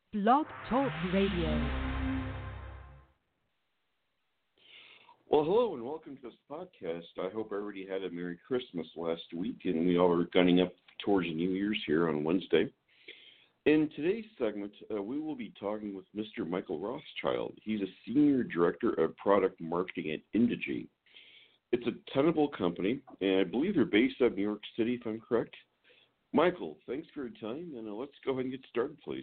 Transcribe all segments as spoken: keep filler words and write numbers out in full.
Blog Talk Radio. Well, hello and welcome to this podcast. I hope everybody had a Merry Christmas last week, and we all are gunning up towards New Year's here on Wednesday. In today's segment, uh, we will be talking with Mister Michael Rothschild. He's a Senior Director of Product Marketing at Indegy. It's a Tenable company, and I believe they're based out of New York City, if I'm correct. Michael, thanks for your time, and uh, let's go ahead and get started, please.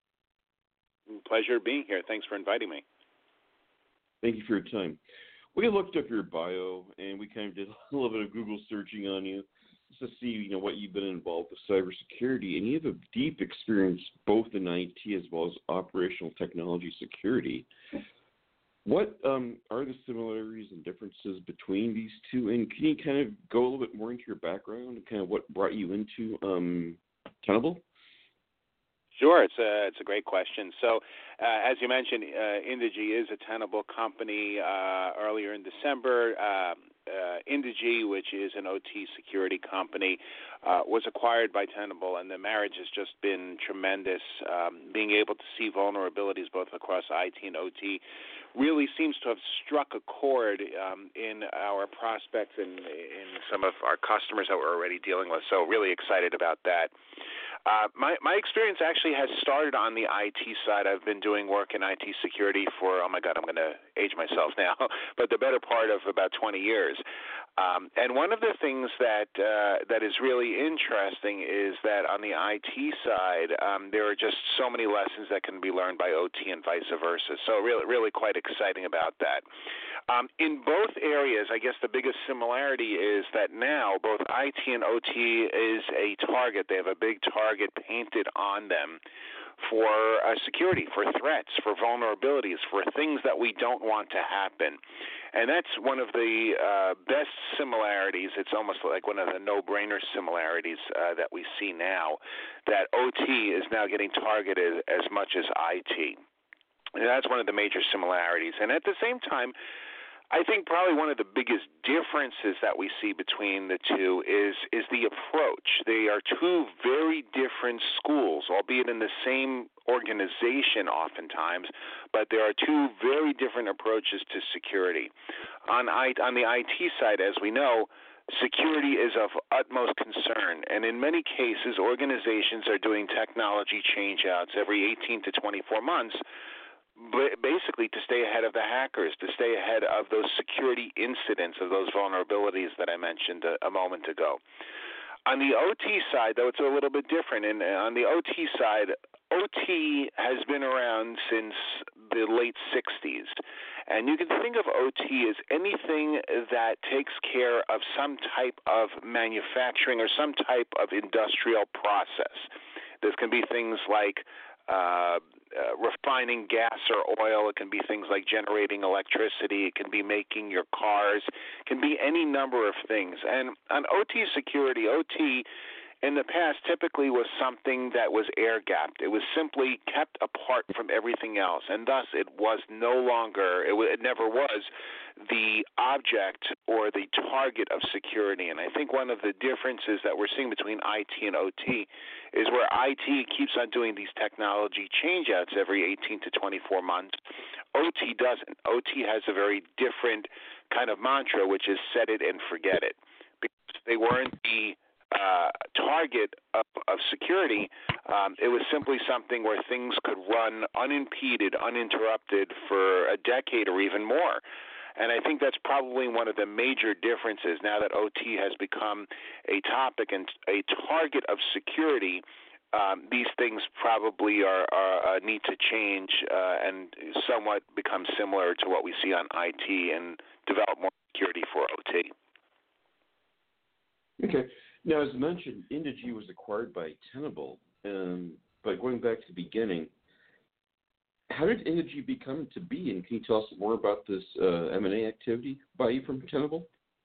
Pleasure being here. Thanks for inviting me. Thank you for your time. We looked up your bio, and we kind of did a little bit of Google searching on you just to see, you know, what you've been involved with cybersecurity, and you have a deep experience both in I T as well as operational technology security. What um, are the similarities and differences between these two, and can you kind of go a little bit more into your background and kind of what brought you into um, Tenable? Sure, it's a it's a great question. So, uh, as you mentioned, uh, Indegy is a Tenable company. Uh, earlier in December, uh, uh, Indegy, which is an O T security company, uh, was acquired by Tenable, and the marriage has just been tremendous. Um, being able to see vulnerabilities both across I T and O T really seems to have struck a chord um, in our prospects and in some of our customers that we're already dealing with. So, really excited about that. Uh, my, my experience actually has started on the I T side. I've been doing work in I T security for, oh my God, I'm going to age myself now, but the better part of about twenty years. Um, and one of the things that uh, that is really interesting is that on the I T side, um, there are just so many lessons that can be learned by O T and vice versa. So really, really quite exciting about that. Um, in both areas, I guess the biggest similarity is that now both I T and O T is a target. They have a big target painted on them for uh, security, for threats, for vulnerabilities, for things that we don't want to happen. And that's one of the uh, best similarities. It's almost like one of the no-brainer similarities uh, that we see now, that O T is now getting targeted as much as I T. And that's one of the major similarities. And at the same time, I think probably one of the biggest differences that we see between the two is is the approach. They are two very different schools, albeit in the same organization oftentimes, but there are two very different approaches to security. On I, on the I T side, as we know, security is of utmost concern, and in many cases, organizations are doing technology change-outs every eighteen to twenty-four months, basically to stay ahead of the hackers, to stay ahead of those security incidents, of those vulnerabilities that I mentioned a, a moment ago. On the O T side, though, it's a little bit different. And on the O T side, O T has been around since the late sixties. And you can think of O T as anything that takes care of some type of manufacturing or some type of industrial process. This can be things like Uh, uh, refining gas or oil. It can be things like generating electricity. It can be making your cars. It can be any number of things. And on O T security, O T in the past typically was something that was air-gapped. It was simply kept apart from everything else, and thus it was no longer, it, w- it never was the object or the target of security. And I think one of the differences that we're seeing between I T and O T is where I T keeps on doing these technology change-outs every eighteen to twenty-four months, O T doesn't. O T has a very different kind of mantra, which is set it and forget it. Because they weren't the uh, target of, of security, um, it was simply something where things could run unimpeded, uninterrupted for a decade or even more. And I think that's probably one of the major differences now that O T has become a topic and a target of security. Um, these things probably are, are uh, need to change uh, and somewhat become similar to what we see on I T and develop more security for O T. Okay. Now, as mentioned, Indegy was acquired by Tenable. Um, but going back to the beginning, how did Indegy become to be, and can you tell us more about this uh, M and A activity by you from Tenable?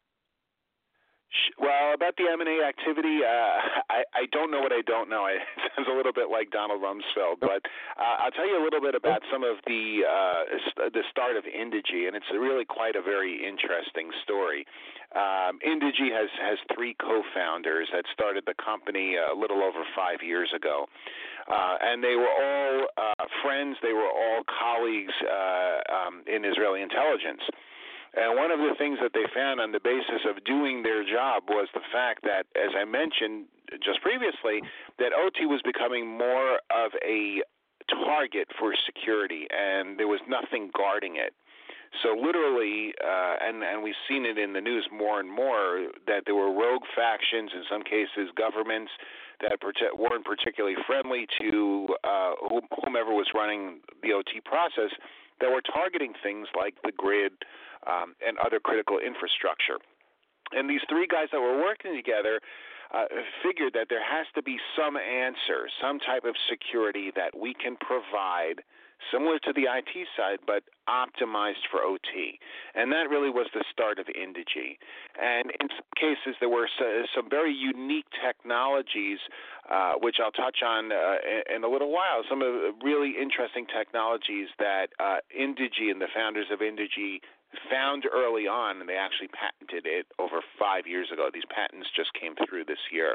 Well, about the M and A activity, uh, I, I don't know what I don't know. It sounds a little bit like Donald Rumsfeld, but uh, I'll tell you a little bit about some of the uh, the start of Indegy, and it's really quite a very interesting story. Um, Indegy has, has three co-founders that started the company a little over five years ago. Uh, and they were all uh, friends. They were all colleagues uh, um, in Israeli intelligence. And one of the things that they found on the basis of doing their job was the fact that, as I mentioned just previously, that O T was becoming more of a target for security, and there was nothing guarding it. So literally, uh, and, and we've seen it in the news more and more, that there were rogue factions, in some cases governments, that weren't particularly friendly to uh, whomever was running the O T process, that were targeting things like the grid um, and other critical infrastructure. And these three guys that were working together uh, figured that there has to be some answer, some type of security that we can provide similar to the I T side, but optimized for O T. And that really was the start of Indegy. And in some cases, there were some very unique technologies, uh, which I'll touch on uh, in a little while, some of the really interesting technologies that uh, Indegy and the founders of Indegy found early on, and they actually patented it over five years ago. These patents just came through this year.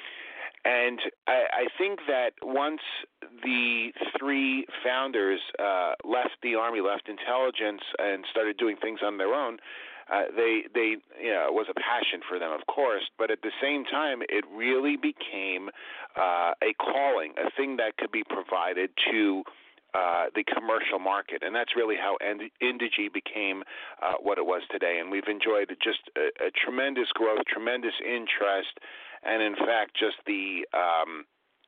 And I, I think that once the three founders uh, left the Army, left intelligence, and started doing things on their own, uh, they, they, you know, it was a passion for them, of course, but at the same time, it really became uh, a calling, a thing that could be provided to Uh, the commercial market, and that's really how Indegy became uh, what it was today. And we've enjoyed just a, a tremendous growth, tremendous interest, and in fact, just the um,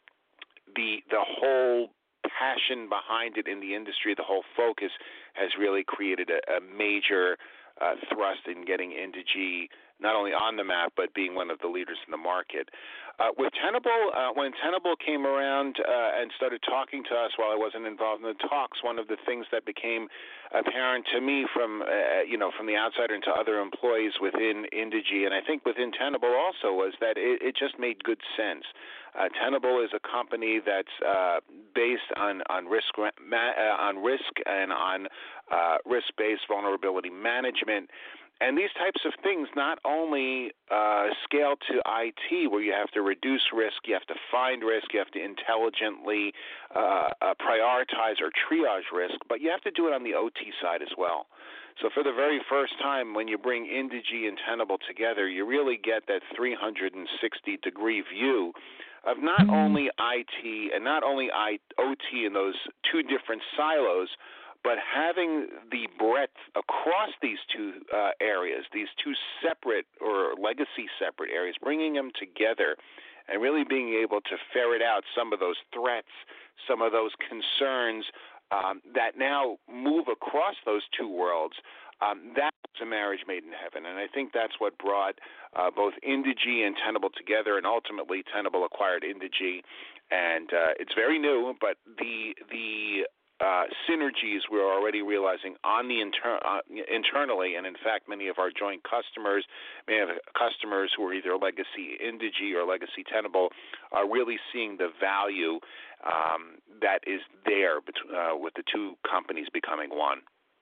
the the whole passion behind it in the industry, the whole focus has really created a, a major uh, thrust in getting Indegy not only on the map, but being one of the leaders in the market. Uh, with Tenable, uh, when Tenable came around uh, and started talking to us while I wasn't involved in the talks, one of the things that became apparent to me from, uh, you know, from the outsider and to other employees within Indegy, and I think within Tenable also, was that it, it just made good sense. Uh, Tenable is a company that's uh, based on on risk ma- uh, on risk and on uh, risk-based vulnerability management. And these types of things not only uh, scale to I T, where you have to reduce risk, you have to find risk, you have to intelligently uh, uh, prioritize or triage risk, but you have to do it on the O T side as well. So for the very first time, when you bring Indegy and Tenable together, you really get that three hundred sixty degree view of not only I T and not only O T in those two different silos, but having the breadth across these two uh, areas, these two separate or legacy separate areas, bringing them together and really being able to ferret out some of those threats, some of those concerns um, that now move across those two worlds, um, that's a marriage made in heaven. And I think that's what brought uh, both Indegy and Tenable together, and ultimately Tenable acquired Indegy. And uh, it's very new, but the the Uh, synergies we're already realizing on the inter- uh, internally, and in fact, many of our joint customers, many of customers who are either legacy Indegy or legacy Tenable, are really seeing the value um, that is there bet- uh, with the two companies becoming one.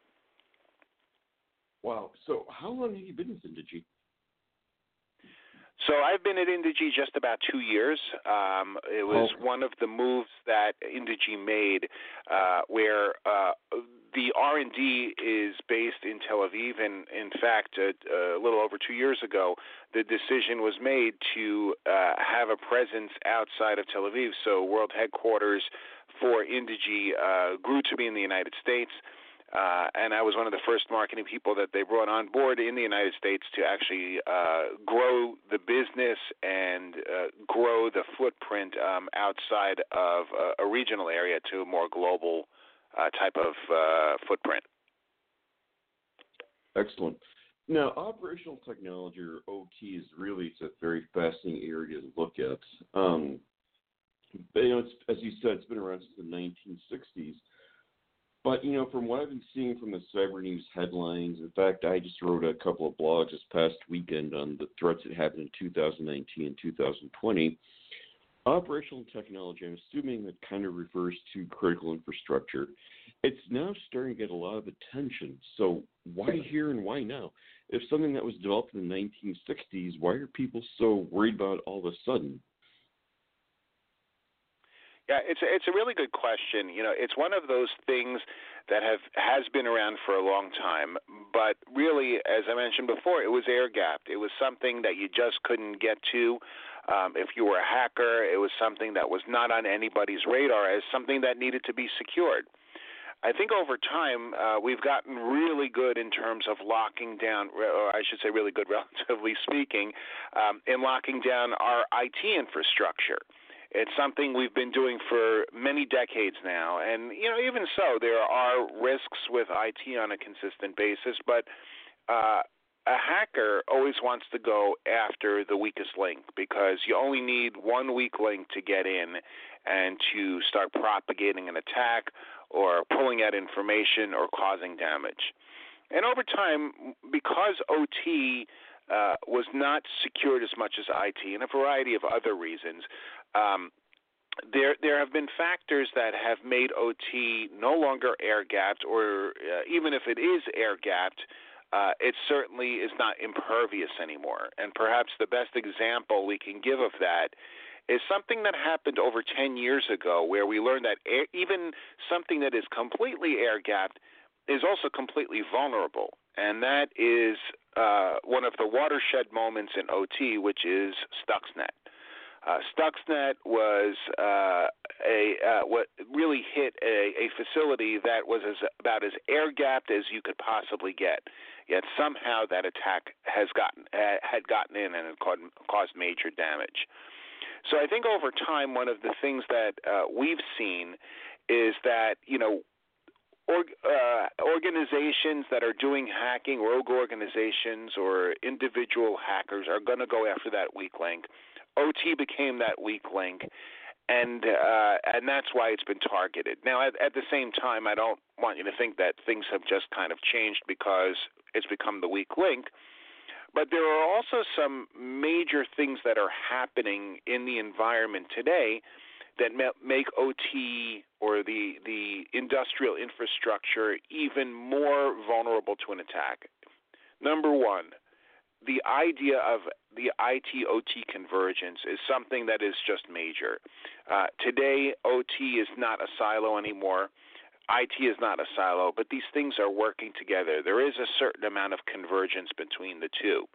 Wow. So how long have you been with Indegy? So I've been at Indegy just about two years. Um, it was okay. one of the moves that Indegy made uh, where uh, the R and D is based in Tel Aviv. And in fact, a, a little over two years ago, the decision was made to uh, have a presence outside of Tel Aviv. So world headquarters for Indegy uh, grew to be in the United States. Uh, and I was one of the first marketing people that they brought on board in the United States to actually uh, grow the business and uh, grow the footprint um, outside of a, a regional area to a more global uh, type of uh, footprint. Excellent. Now, operational technology, or O T, is really it's a very fascinating area to look at. Um, but, you know, it's, as you said, it's been around since the nineteen sixties. But, you know, from what I've been seeing from the cyber news headlines, in fact, I just wrote a couple of blogs this past weekend on the threats that happened in two thousand nineteen and two thousand twenty. Operational technology, I'm assuming that kind of refers to critical infrastructure. It's now starting to get a lot of attention. So why here and why now? If something that was developed in the nineteen sixties, why are people so worried about it all of a sudden? Yeah, it's a, it's a really good question. You know, it's one of those things that have has been around for a long time, but really, as I mentioned before, it was air gapped. It was something that you just couldn't get to. Um, if you were a hacker, it was something that was not on anybody's radar as something that needed to be secured. I think over time uh, we've gotten really good in terms of locking down, or I should say really good relatively speaking, um, in locking down our I T infrastructure. It's something we've been doing for many decades now, and you know, even so, there are risks with I T on a consistent basis. But uh, a hacker always wants to go after the weakest link because you only need one weak link to get in and to start propagating an attack or pulling out information or causing damage. And over time, because O T uh, was not secured as much as I T, and a variety of other reasons. Um, there, there have been factors that have made O T no longer air-gapped, or uh, even if it is air-gapped, uh, it certainly is not impervious anymore. And perhaps the best example we can give of that is something that happened over ten years ago, where we learned that air, even something that is completely air-gapped is also completely vulnerable, and that is uh, one of the watershed moments in O T, which is Stuxnet. Uh, Stuxnet was uh, a uh, what really hit a, a facility that was as, about as air-gapped as you could possibly get. Yet somehow that attack has gotten uh, had gotten in and had caused major damage. So I think over time, one of the things that uh, we've seen is that you know. Or, uh, organizations that are doing hacking, rogue organizations or individual hackers are going to go after that weak link. O T became that weak link, and uh, and that's why it's been targeted. Now, at, at the same time, I don't want you to think that things have just kind of changed because it's become the weak link. But there are also some major things that are happening in the environment today that make O T or the the industrial infrastructure even more vulnerable to an attack. Number one, the idea of the I T O T convergence is something that is just major. Uh, today, O T is not a silo anymore. I T is not a silo, but these things are working together. There is a certain amount of convergence between the two.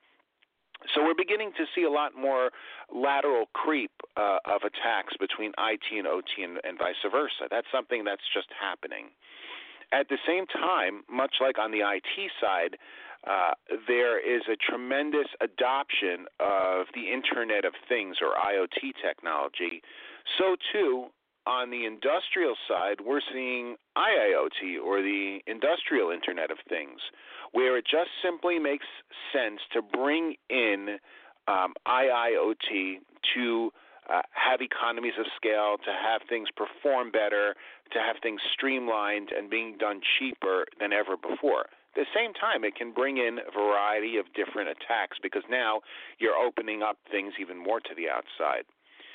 So we're beginning to see a lot more lateral creep uh, of attacks between I T and O T and, and vice versa. That's something that's just happening. At the same time, much like on the I T side, uh, there is a tremendous adoption of the Internet of Things, or I O T technology. So, too, on the industrial side, we're seeing I I O T, or the Industrial Internet of Things, where it just simply makes sense to bring in um, I I O T to uh, have economies of scale, to have things perform better, to have things streamlined and being done cheaper than ever before. At the same time, it can bring in a variety of different attacks because now you're opening up things even more to the outside.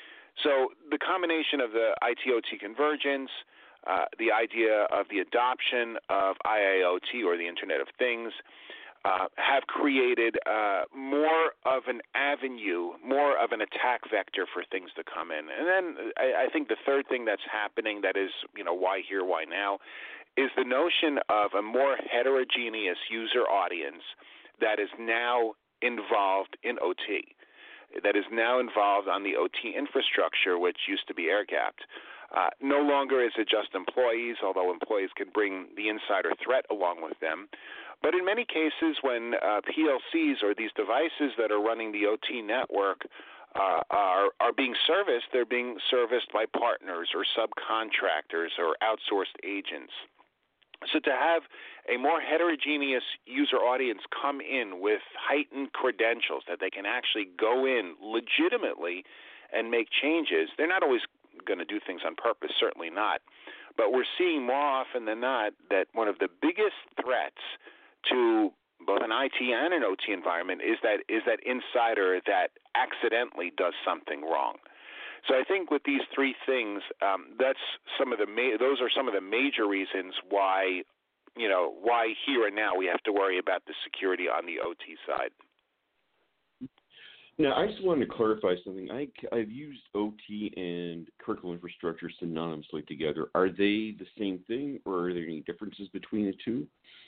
So the combination of the I T O T convergence, uh, the idea of the adoption of I I O T, or the Internet of Things, uh, have created uh, more of an avenue, more of an attack vector for things to come in. And then I, I think the third thing that's happening that is, you know, why here, why now, is the notion of a more heterogeneous user audience that is now involved in O T. That is now involved on the O T infrastructure, which used to be air-gapped. Uh, no longer is it just employees, although employees can bring the insider threat along with them. But in many cases, when uh, P L Cs, or these devices that are running the O T network, uh, are, are being serviced, they're being serviced by partners or subcontractors or outsourced agents. So to have a more heterogeneous user audience come in with heightened credentials that they can actually go in legitimately and make changes, they're not always going to do things on purpose, certainly not. But we're seeing more often than not that one of the biggest threats to both an I T and an O T environment is that is that insider that accidentally does something wrong. So I think with these three things, um, that's some of the ma- those are some of the major reasons why, you know, why here and now we have to worry about the security on the O T side. Now, I just wanted to clarify something. I, I've used O T and curricular infrastructure synonymously together. Are they the same thing, or are there any differences between the two?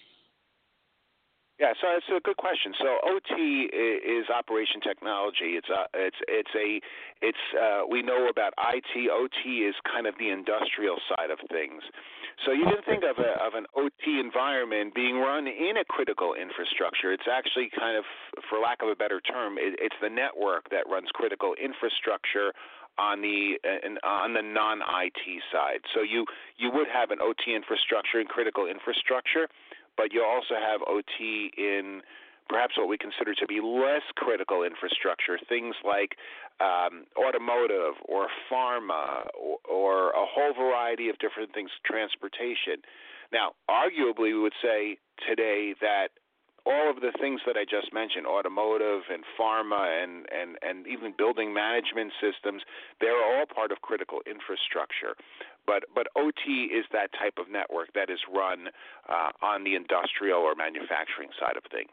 Yeah, so it's a good question. So O T is operation technology. It's a, it's it's a it's uh, we know about I T. O T is kind of the industrial side of things. So you can think of a, of an O T environment being run in a critical infrastructure. It's actually kind of, for lack of a better term, it, it's the network that runs critical infrastructure on the uh, on the non-I T side. So you you would have an O T infrastructure and critical infrastructure, but you also have O T in perhaps what we consider to be less critical infrastructure, things like um, automotive or pharma or, or a whole variety of different things, transportation. Now, arguably, we would say today that all of the things that I just mentioned, automotive and pharma and, and, and even building management systems, they're all part of critical infrastructure. But but O T is that type of network that is run uh, on the industrial or manufacturing side of things.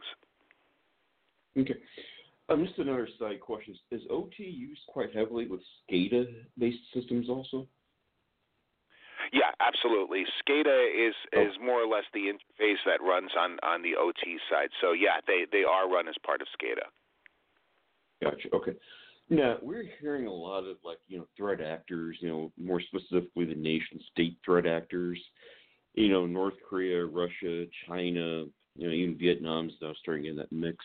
Okay. Um, just another side question. Is O T used quite heavily with SCADA-based systems also? Yeah, absolutely. SCADA is, oh. is more or less the interface that runs on, on the O T side. So, yeah, they, they are run as part of SCADA. Gotcha. Okay. Now, we're hearing a lot of, like, you know, threat actors, you know, more specifically the nation-state threat actors, you know, North Korea, Russia, China, you know, even Vietnam's now starting in that mix.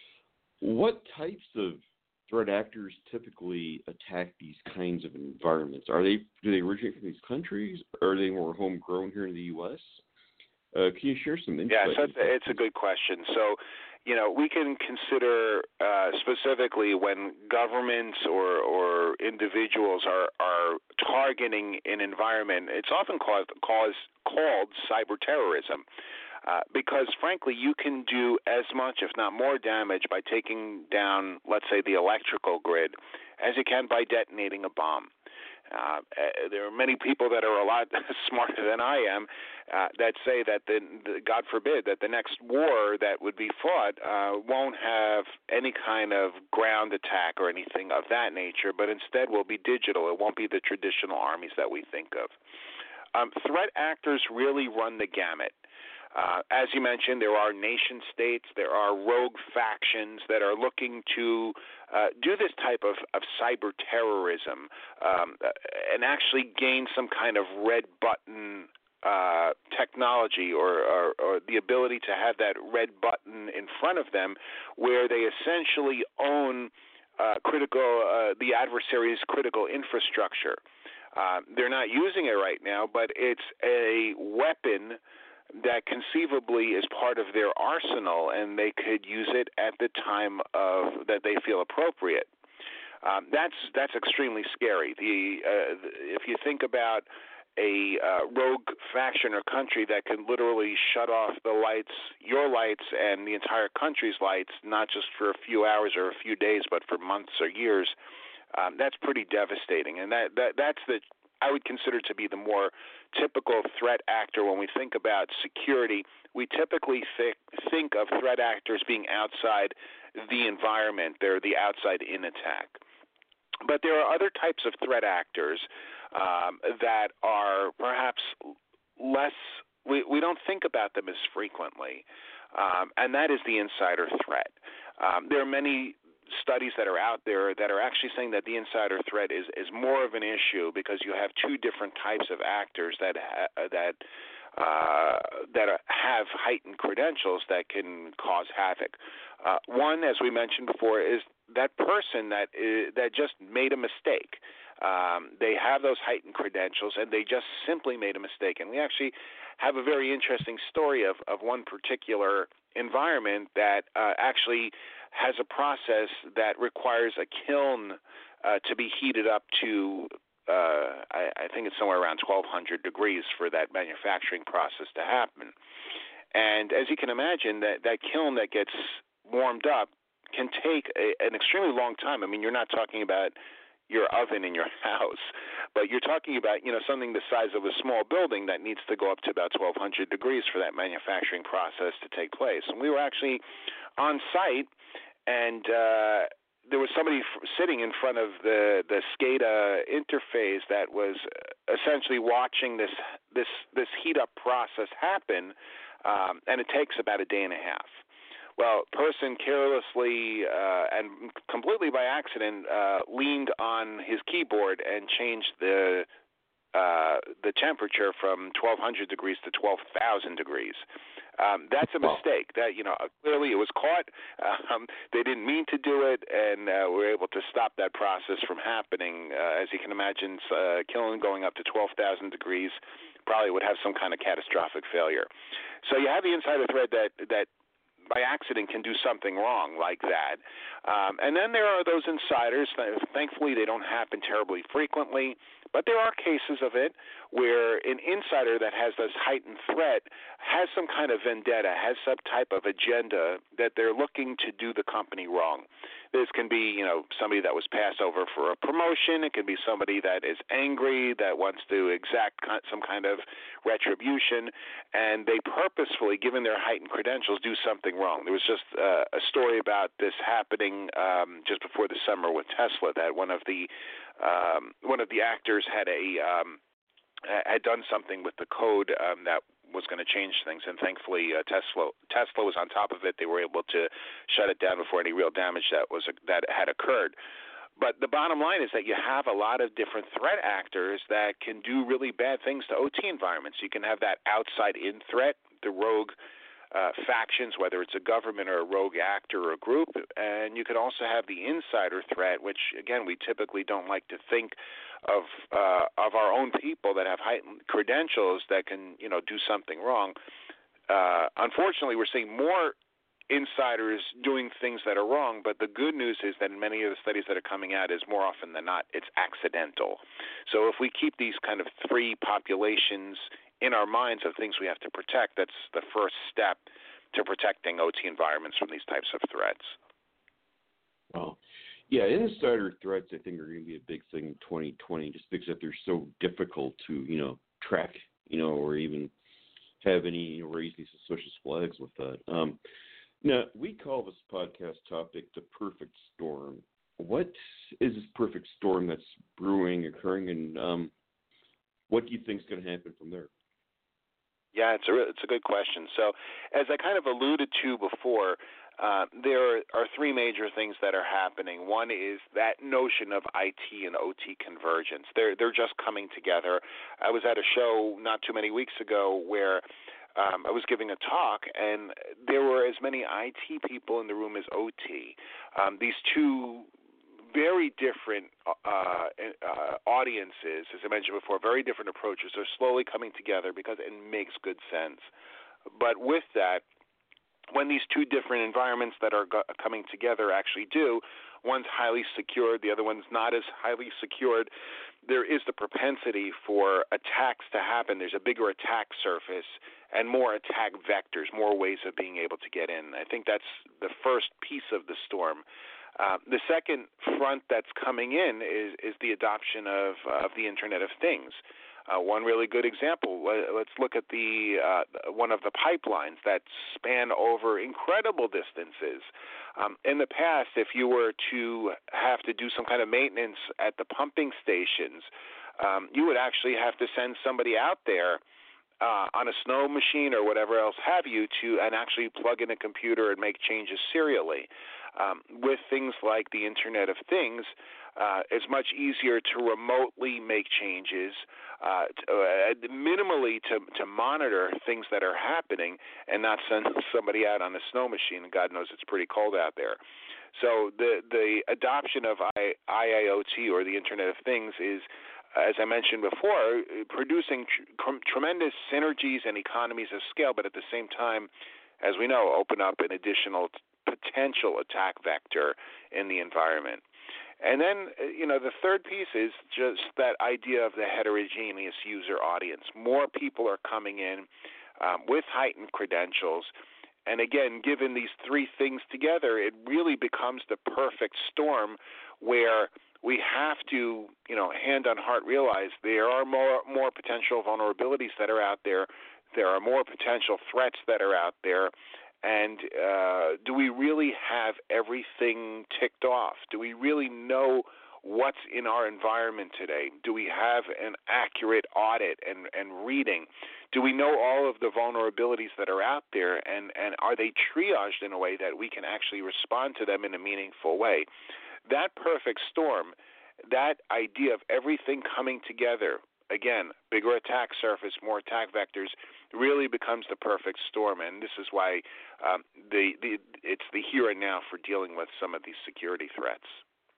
What types of threat actors typically attack these kinds of environments? Are they do they originate from these countries, or are they more homegrown here in the U S? Uh, can you share some insight? Yeah, so it's a, it's a good question. So, you know, we can consider uh, specifically when governments or, or individuals are, are targeting an environment, it's often called, cause, called cyber terrorism. Uh, because, frankly, you can do as much, if not more, damage by taking down, let's say, the electrical grid as you can by detonating a bomb. Uh, there are many people that are a lot smarter than I am uh, that say that, the, the, God forbid, that the next war that would be fought uh, won't have any kind of ground attack or anything of that nature, but instead will be digital. It won't be the traditional armies that we think of. Um, threat actors really run the gamut. Uh, as you mentioned, there are nation states, there are rogue factions that are looking to uh, do this type of, of cyber terrorism um, and actually gain some kind of red button uh, technology or, or, or the ability to have that red button in front of them where they essentially own uh, critical, uh, the adversary's critical infrastructure. Uh, they're not using it right now, but it's a weapon that conceivably is part of their arsenal, and they could use it at the time of that they feel appropriate. Um, that's that's extremely scary. The, uh, the if you think about a uh, rogue faction or country that can literally shut off the lights, your lights, and the entire country's lights, not just for a few hours or a few days, but for months or years, um, that's pretty devastating. And that, that that's the I would consider to be the more typical threat actor when we think about security. We typically th- think of threat actors being outside the environment. They're the outside-in attack. But there are other types of threat actors um, that are perhaps less we, – we don't think about them as frequently, um, and that is the insider threat. Um, there are many – studies that are out there that are actually saying that the insider threat is, is more of an issue because you have two different types of actors that ha- that uh, that are, have heightened credentials that can cause havoc. Uh, one, as we mentioned before, is that person that is, that just made a mistake. Um, they have those heightened credentials, and they just simply made a mistake. And we actually have a very interesting story of, of one particular environment that uh, actually has a process that requires a kiln uh, to be heated up to, uh, I, I think it's somewhere around twelve hundred degrees for that manufacturing process to happen. And as you can imagine, that, that kiln that gets warmed up can take a, an extremely long time. I mean, you're not talking about your oven in your house, but you're talking about, you know, something the size of a small building that needs to go up to about twelve hundred degrees for that manufacturing process to take place. And we were actually on site, and uh, there was somebody f- sitting in front of the the SCADA interface that was essentially watching this this this heat up process happen, um, and it takes about a day and a half. Well, person carelessly uh, and completely by accident uh, leaned on his keyboard and changed the uh, the temperature from twelve hundred degrees to twelve thousand degrees. Um, that's a mistake. That you know, clearly it was caught. Um, they didn't mean to do it, and uh, we were able to stop that process from happening. Uh, as you can imagine, uh, kiln going up to twelve thousand degrees probably would have some kind of catastrophic failure. So you have the insider thread that that by accident can do something wrong like that. Um, and then there are those insiders. Thankfully, they don't happen terribly frequently, but there are cases of it where an insider that has this heightened threat has some kind of vendetta, has some type of agenda that they're looking to do the company wrong. This can be, you know, somebody that was passed over for a promotion. It can be somebody that is angry, that wants to exact some kind of retribution, and they purposefully, given their heightened credentials, do something wrong. There was just uh, a story about this happening um, just before the summer with Tesla, that one of the um, one of the actors had a um, had done something with the code um, that was going to change things, and thankfully uh, Tesla Tesla was on top of it. They were able to shut it down before any real damage that was that had occurred. But the bottom line is that you have a lot of different threat actors that can do really bad things to O T environments. You can have that outside-in threat, the rogue uh, factions, whether it's a government or a rogue actor or a group, and you could also have the insider threat, which, again, we typically don't like to think of uh, of our own people that have heightened credentials that can, you know, do something wrong. Uh, unfortunately, we're seeing more insiders doing things that are wrong, but the good news is that in many of the studies that are coming out is more often than not, it's accidental. So if we keep these kind of three populations in our minds of things we have to protect, that's the first step to protecting O T environments from these types of threats. Well, yeah, insider threats I think are going to be a big thing in twenty twenty, just because they're so difficult to, you know, track, you know, or even have any, you know, raise these suspicious flags with that. Um, Now, we call this podcast topic the perfect storm. What is this perfect storm that's brewing, occurring, and um, what do you think is going to happen from there? Yeah, it's a it's a good question. So, as I kind of alluded to before, uh, there are three major things that are happening. One is that notion of I T and O T convergence. They're they're just coming together. I was at a show not too many weeks ago where Um, I was giving a talk, and there were as many I T people in the room as O T. Um, these two very different uh, uh, audiences, as I mentioned before, very different approaches are slowly coming together because it makes good sense. But with that, when these two different environments that are go- coming together actually do, one's highly secured, the other one's not as highly secured, there is the propensity for attacks to happen. There's a bigger attack surface and more attack vectors, more ways of being able to get in. I think that's the first piece of the storm. Uh, the second front that's coming in is, is the adoption of, of the Internet of Things. Uh, one really good example, let's look at the uh, one of the pipelines that span over incredible distances. Um, in the past, if you were to have to do some kind of maintenance at the pumping stations, um, you would actually have to send somebody out there uh, on a snow machine or whatever else have you to and actually plug in a computer and make changes serially. Um, with things like the Internet of Things, uh, it's much easier to remotely make changes, uh, to, uh, minimally to, to monitor things that are happening and not send somebody out on a snow machine. And God knows it's pretty cold out there. So the, the adoption of I, IIoT or the Internet of Things is, as I mentioned before, producing tr- tremendous synergies and economies of scale, but at the same time, as we know, open up an additional t- potential attack vector in the environment. And then, you know, the third piece is just that idea of the heterogeneous user audience. More people are coming in um, with heightened credentials. And again, given these three things together, it really becomes the perfect storm where we have to, you know, hand on heart realize there are more more potential vulnerabilities that are out there. There are more potential threats that are out there. And uh, do we really have everything ticked off? Do we really know what's in our environment today? Do we have an accurate audit and, and reading? Do we know all of the vulnerabilities that are out there, and, and are they triaged in a way that we can actually respond to them in a meaningful way? That perfect storm, that idea of everything coming together, again, bigger attack surface, more attack vectors, really becomes the perfect storm, and this is why um, the, the it's the here and now for dealing with some of these security threats.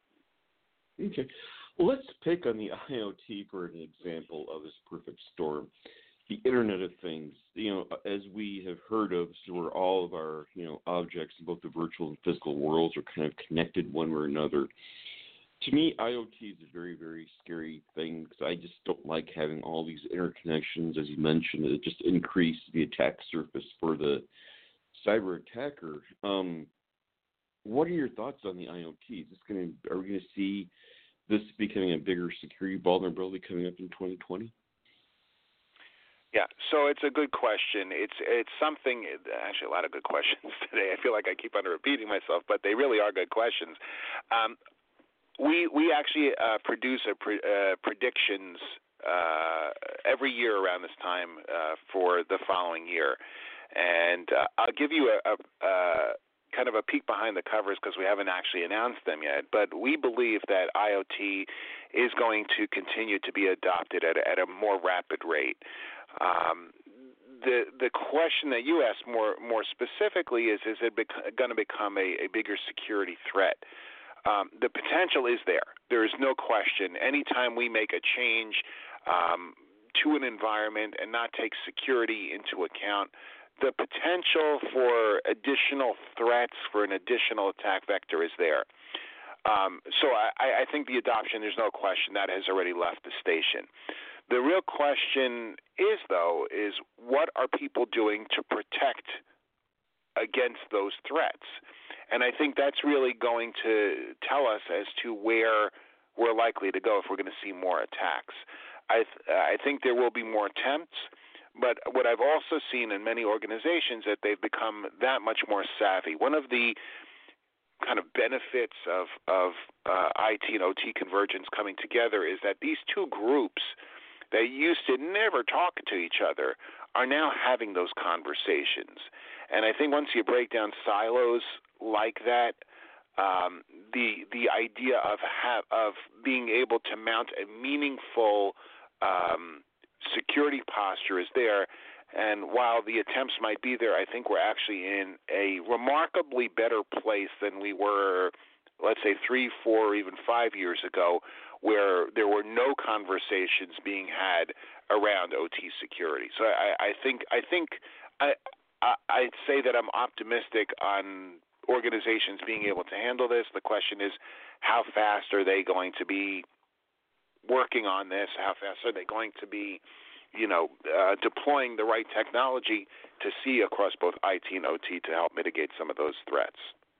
Okay. Well, let's pick on the I O T for an example of this perfect storm. The Internet of Things, you know, as we have heard of, so where all of our, you know, objects in both the virtual and physical worlds are kind of connected one or another. To me, I O T is a very, very scary thing because I just don't like having all these interconnections, as you mentioned. It just increased the attack surface for the cyber attacker. Um, what are your thoughts on the I O T? Is this going to, are we going to see this becoming a bigger security vulnerability coming up in twenty twenty? Yeah, so it's a good question. It's it's something, actually a lot of good questions today. I feel like I keep on repeating myself, but they really are good questions. Um, we we actually uh, produce a pre, uh, predictions uh, every year around this time uh, for the following year. And uh, I'll give you a, a, a kind of a peek behind the covers because we haven't actually announced them yet. But we believe that I O T is going to continue to be adopted at a, at a more rapid rate. Um, the the question that you asked more more specifically is, is it bec- going to become a, a bigger security threat? Um, the potential is there. There is no question. Anytime we make a change um, to an environment and not take security into account, the potential for additional threats, for an additional attack vector is there. Um, so I, I think the adoption, there's no question, that has already left the station. The real question is, though, is what are people doing to protect against those threats? And I think that's really going to tell us as to where we're likely to go if we're going to see more attacks. I, th- I think there will be more attempts, but what I've also seen in many organizations that they've become that much more savvy. One of the kind of benefits of, of uh, I T and O T convergence coming together is that these two groups that used to never talk to each other are now having those conversations. And I think once you break down silos like that, um, the the idea of ha- of being able to mount a meaningful um, security posture is there. And while the attempts might be there, I think we're actually in a remarkably better place than we were, let's say, three, four, or even five years ago, where there were no conversations being had around O T security. So I, I think I think I, I I'd say that I'm optimistic on organizations being able to handle this. The question is, how fast are they going to be working on this? How fast are they going to be, you know, uh, deploying the right technology to see across both I T and O T to help mitigate some of those threats?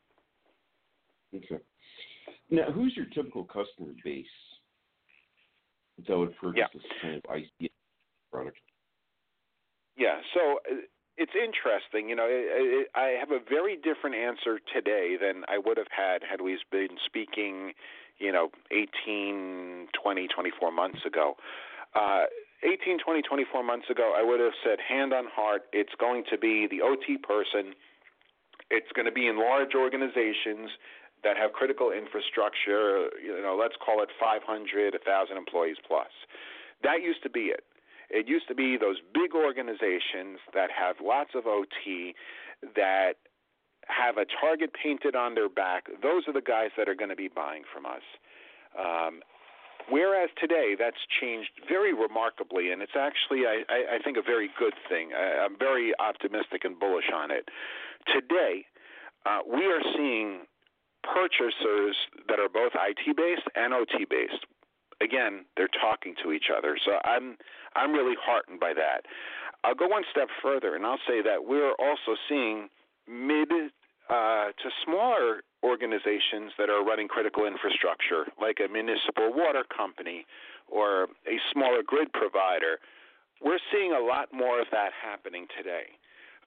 Okay. Now, who's your typical customer base that would purchase yeah. this kind of I C product? Yeah, so it's interesting. You know, it, it, I have a very different answer today than I would have had had we been speaking, you know, eighteen, twenty, twenty-four months ago. Uh, eighteen, twenty, twenty-four months ago, I would have said, hand on heart, it's going to be the O T person. It's going to be in large organizations that have critical infrastructure, you know, let's call it five hundred, one thousand employees plus. That used to be it. It used to be those big organizations that have lots of O T, that have a target painted on their back. Those are the guys that are going to be buying from us. Um, whereas today, that's changed very remarkably, and it's actually, I, I think, a very good thing. I, I'm very optimistic and bullish on it. Today, uh, we are seeing purchasers that are both I T-based and O T-based. Again, they're talking to each other. So I'm I'm really heartened by that. I'll go one step further, and I'll say that we're also seeing mid uh, to smaller organizations that are running critical infrastructure, like a municipal water company or a smaller grid provider. We're seeing a lot more of that happening today.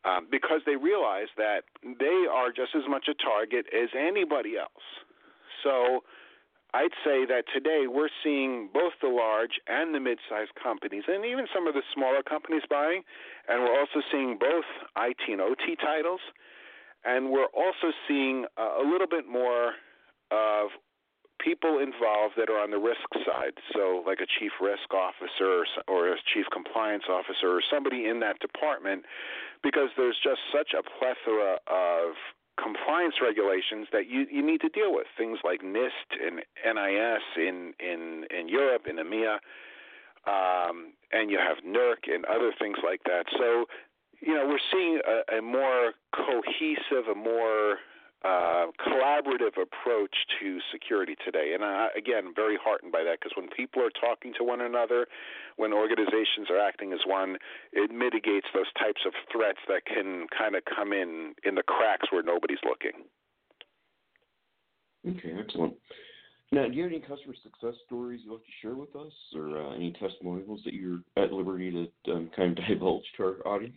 um, because they realize that they are just as much a target as anybody else. So I'd say that today we're seeing both the large and the mid-sized companies, and even some of the smaller companies buying, and we're also seeing both I T and O T titles, and we're also seeing a little bit more of people involved that are on the risk side, so like a chief risk officer or a chief compliance officer or somebody in that department, because there's just such a plethora of compliance regulations that you, you need to deal with, things like NIST and N I S in, in, in Europe, in EMEA, um, and you have NERC and other things like that. So, you know, we're seeing a, a more cohesive, a more uh, collaborative approach to security today. And I, again, very heartened by that, because when people are talking to one another, when organizations are acting as one, it mitigates those types of threats that can kind of come in in the cracks where nobody's looking. Okay, excellent. Now, do you have any customer success stories you'd like to share with us, or uh, any testimonials that you're at liberty to um, kind of divulge to our audience?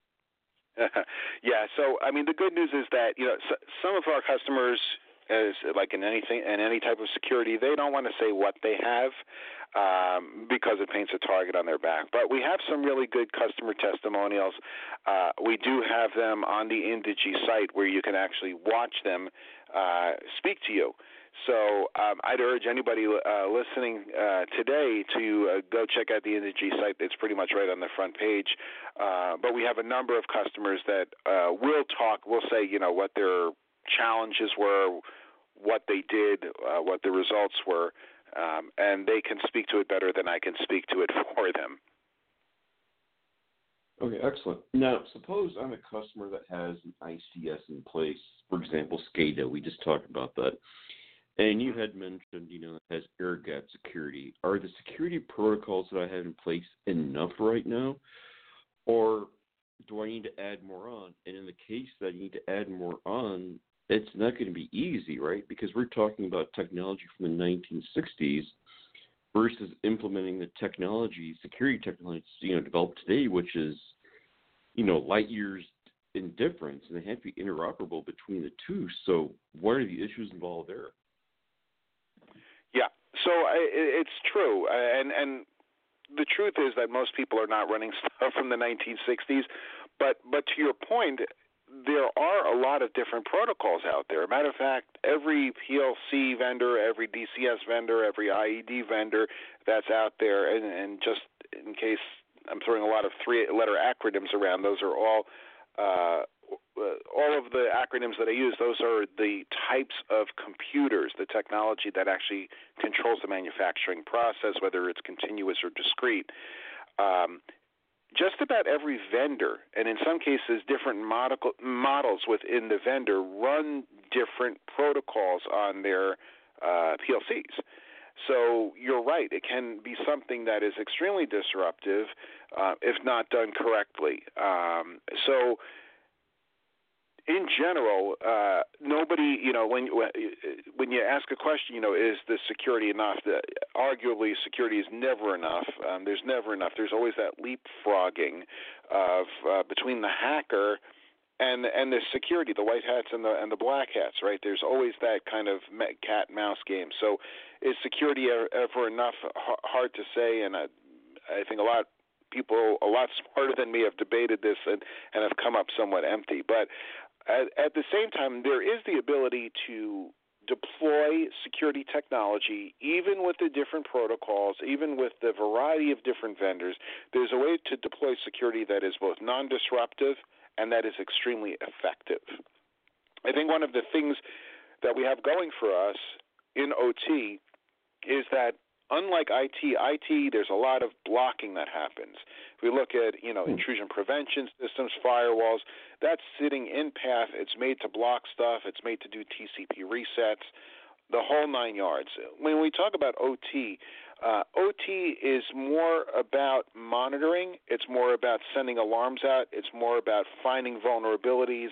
Yeah, so I mean, the good news is that, you know, so, some of our customers, as like in anything in any type of security, they don't want to say what they have um, because it paints a target on their back. But we have some really good customer testimonials. Uh, we do have them on the Indegy site where you can actually watch them uh, speak to you. So um, I'd urge anybody uh, listening uh, today to uh, go check out the Indegy site. It's pretty much right on the front page. Uh, but we have a number of customers that uh, will talk, will say, you know, what their challenges were, what they did, uh, what the results were, um, and they can speak to it better than I can speak to it for them. Okay, excellent. Now, suppose I'm a customer that has an I C S in place, for example, SCADA. We just talked about that. And you had mentioned, you know, it has air gap security. Are the security protocols that I have in place enough right now, or do I need to add more on? And in the case that I need to add more on, it's not going to be easy, right? Because we're talking about technology from the nineteen sixties versus implementing the technology, security technology, you know, developed today, which is, you know, light years in difference, and they have to be interoperable between the two. So what are the issues involved there? Yeah, so I, it's true, and and the truth is that most people are not running stuff from the nineteen sixties, but but to your point, there are a lot of different protocols out there. Matter of fact, every P L C vendor, every D C S vendor, every I E D vendor that's out there, and, and just in case I'm throwing a lot of three-letter acronyms around, those are all uh, all of the acronyms that I use. Those are the types of computers, the technology that actually controls the manufacturing process, whether it's continuous or discrete. Um, Just about every vendor, and in some cases different model, models within the vendor, run different protocols on their uh, P L Cs. So you're right, it can be something that is extremely disruptive uh, if not done correctly. Um, so in general, uh, nobody, you know, when when you ask a question, you know, is the security enough? The, arguably, security is never enough. Um, there's never enough. There's always that leapfrogging of uh, between the hacker and and the security, the white hats and the and the black hats, right? There's always that kind of cat and mouse game. So, is security ever enough? H- hard to say, and I, I think a lot. People a lot smarter than me have debated this and, and have come up somewhat empty. But at, at the same time, there is the ability to deploy security technology, even with the different protocols, even with the variety of different vendors. There's a way to deploy security that is both non-disruptive and that is extremely effective. I think one of the things that we have going for us in O T is that unlike I T, I T, there's a lot of blocking that happens. If we look at, you know, intrusion prevention systems, firewalls, that's sitting in path. It's made to block stuff. It's made to do T C P resets, the whole nine yards. When we talk about O T, uh, O T is more about monitoring. It's more about sending alarms out. It's more about finding vulnerabilities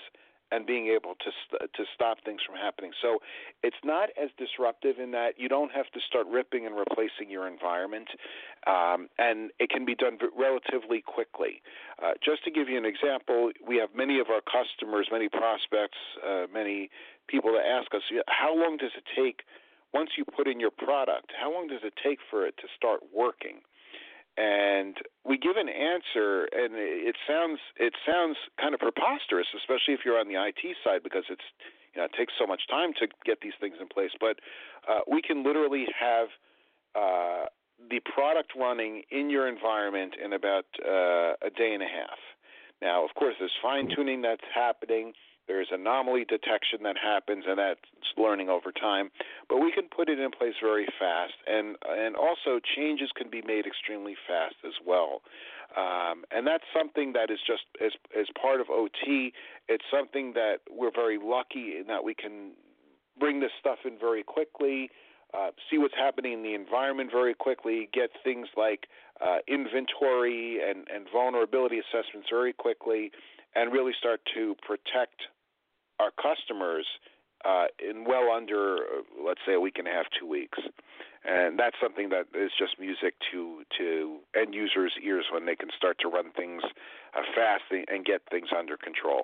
and being able to st- to stop things from happening. So it's not as disruptive in that you don't have to start ripping and replacing your environment, um, and it can be done relatively quickly. Uh, just to give you an example, we have many of our customers, many prospects, uh, many people that ask us, how long does it take once you put in your product, how long does it take for it to start working? And we give an answer, and it sounds it sounds kind of preposterous, especially if you're on the I T side, because it's you know it takes so much time to get these things in place. But uh, we can literally have uh, the product running in your environment in about uh, a day and a half. Now, of course, there's fine tuning that's happening. There's anomaly detection that happens, and that's learning over time. But we can put it in place very fast, and and also changes can be made extremely fast as well. Um, and that's something that is just as as part of O T. It's something that we're very lucky in that we can bring this stuff in very quickly, uh, see what's happening in the environment very quickly, get things like uh, inventory and, and vulnerability assessments very quickly, and really start to protect our customers uh, in well under, let's say, a week and a half, two weeks. And that's something that is just music to, to end users' ears when they can start to run things uh, fast and get things under control.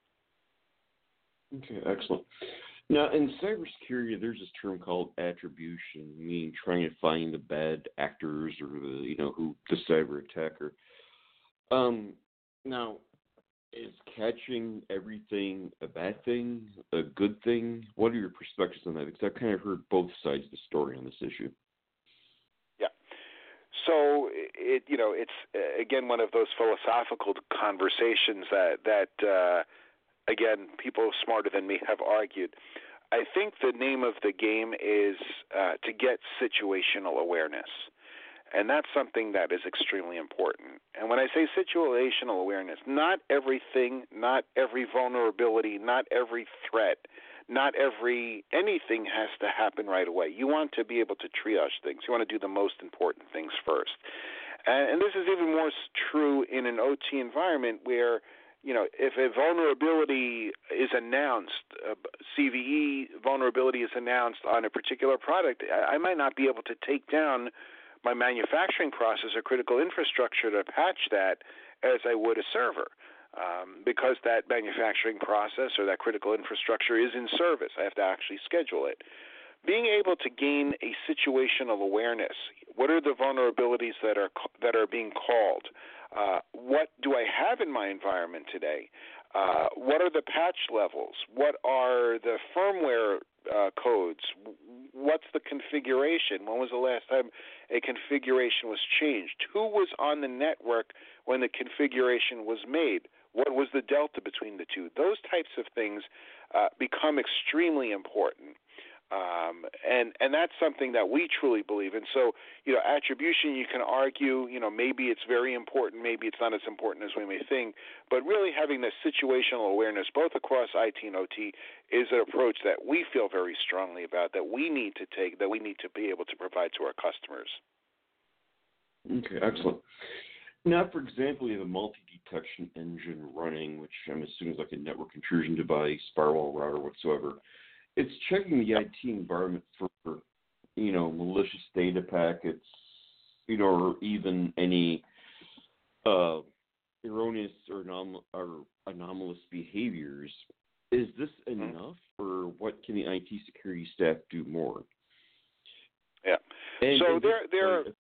Okay, excellent. Now, in cybersecurity, there's this term called attribution, meaning trying to find the bad actors or the, you know, who the cyber attacker. Um, now, is catching everything a bad thing, a good thing? What are your perspectives on that? Because I've kind of heard both sides of the story on this issue. Yeah. So it, you know, it's again one of those philosophical conversations that that uh, again people smarter than me have argued. I think the name of the game is uh, to get situational awareness. And that's something that is extremely important. And when I say situational awareness, not everything, not every vulnerability, not every threat, not every anything has to happen right away. You want to be able to triage things. You want to do the most important things first. And, and this is even more true in an O T environment where, you know, if a vulnerability is announced, uh, C V E vulnerability is announced on a particular product, I, I might not be able to take down my manufacturing process or critical infrastructure to patch that as I would a server, um, because that manufacturing process or that critical infrastructure is in service. I have to actually schedule it. Being able to gain a situational awareness, what are the vulnerabilities that are that are being called? Uh, what do I have in my environment today? Uh, what are the patch levels? What are the firmware uh, codes? What's the configuration? When was the last time a configuration was changed? Who was on the network when the configuration was made? What was the delta between the two? Those types of things uh, become extremely important. Um, and, and that's something that we truly believe in. So, you know, attribution, you can argue, you know, maybe it's very important, maybe it's not as important as we may think, but really having the situational awareness both across I T and O T is an approach that we feel very strongly about, that we need to take, that we need to be able to provide to our customers. Okay, excellent. Now, for example, you have a multi-detection engine running, which I'm assuming is like a network intrusion device, firewall router, whatsoever. It's checking the I T environment for, you know, malicious data packets, you know, or even any uh, erroneous or, anom- or anomalous behaviors. Is this enough, mm-hmm. or what can the I T security staff do more? Yeah. And, so and there, there. If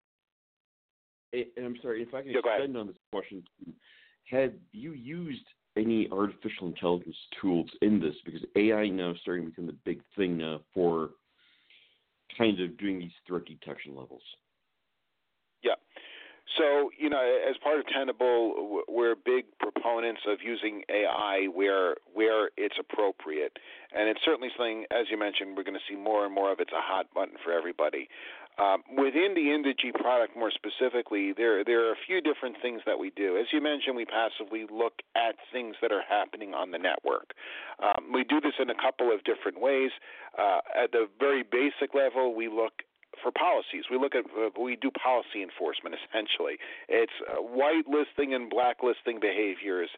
I, and I'm sorry if I can yeah, extend on this question. Have you used any artificial intelligence tools in this? Because A I now is starting to become the big thing now for kind of doing these threat detection levels. Yeah. So, you know, as part of Tenable, we're big proponents of using A I where where it's appropriate. And it's certainly something, as you mentioned, we're going to see more and more of. It's a hot button for everybody. Um, within the Indegy product more specifically, there there are a few different things that we do. As you mentioned, we passively look at things that are happening on the network. Um, we do this in a couple of different ways. Uh, at the very basic level, we look for policies. We look at, uh, we do policy enforcement, essentially. It's uh, whitelisting and blacklisting behaviors.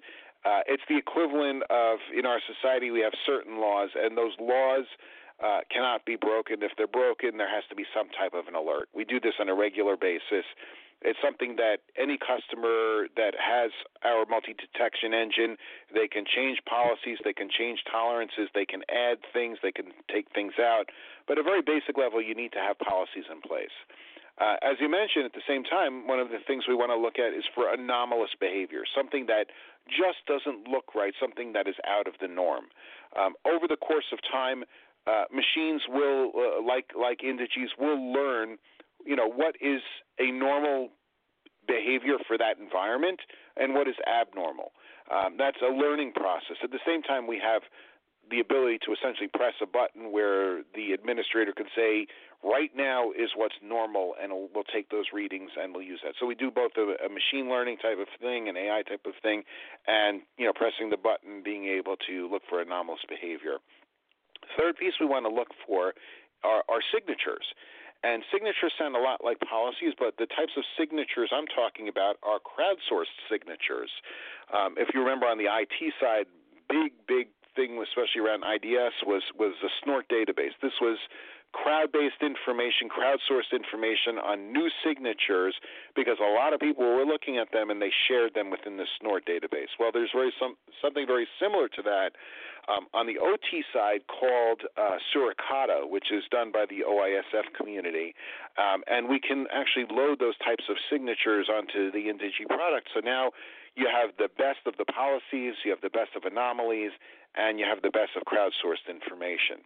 Uh, it's the equivalent of, in our society, we have certain laws, and those laws uh, cannot be broken. If they're broken, there has to be some type of an alert. We do this on a regular basis. It's something that any customer that has our multi-detection engine, they can change policies, they can change tolerances, they can add things, they can take things out. But at a very basic level, you need to have policies in place. Uh, as you mentioned, at the same time, one of the things we want to look at is for anomalous behavior, something that just doesn't look right, something that is out of the norm. Um, over the course of time, uh, machines will, uh, like like Indiges, will learn, you know, what is a normal behavior for that environment and what is abnormal. Um, that's a learning process. At the same time, we have the ability to essentially press a button where the administrator can say, right now is what's normal, and we'll take those readings and we'll use that. So we do both a, a machine learning type of thing, an A I type of thing, and, you know, pressing the button, being able to look for anomalous behavior. Third piece we want to look for are, are signatures. And signatures sound a lot like policies, but the types of signatures I'm talking about are crowdsourced signatures. Um, if you remember on the I T side, big, big thing, especially around I D S, was, was the Snort database. This was crowd-based information, crowdsourced information on new signatures because a lot of people were looking at them and they shared them within the Snort database. Well, there's very some, something very similar to that um, on the O T side called uh, Suricata, which is done by the O I S F community, um, and we can actually load those types of signatures onto the Indigi product. So now you have the best of the policies, you have the best of anomalies, and you have the best of crowdsourced information.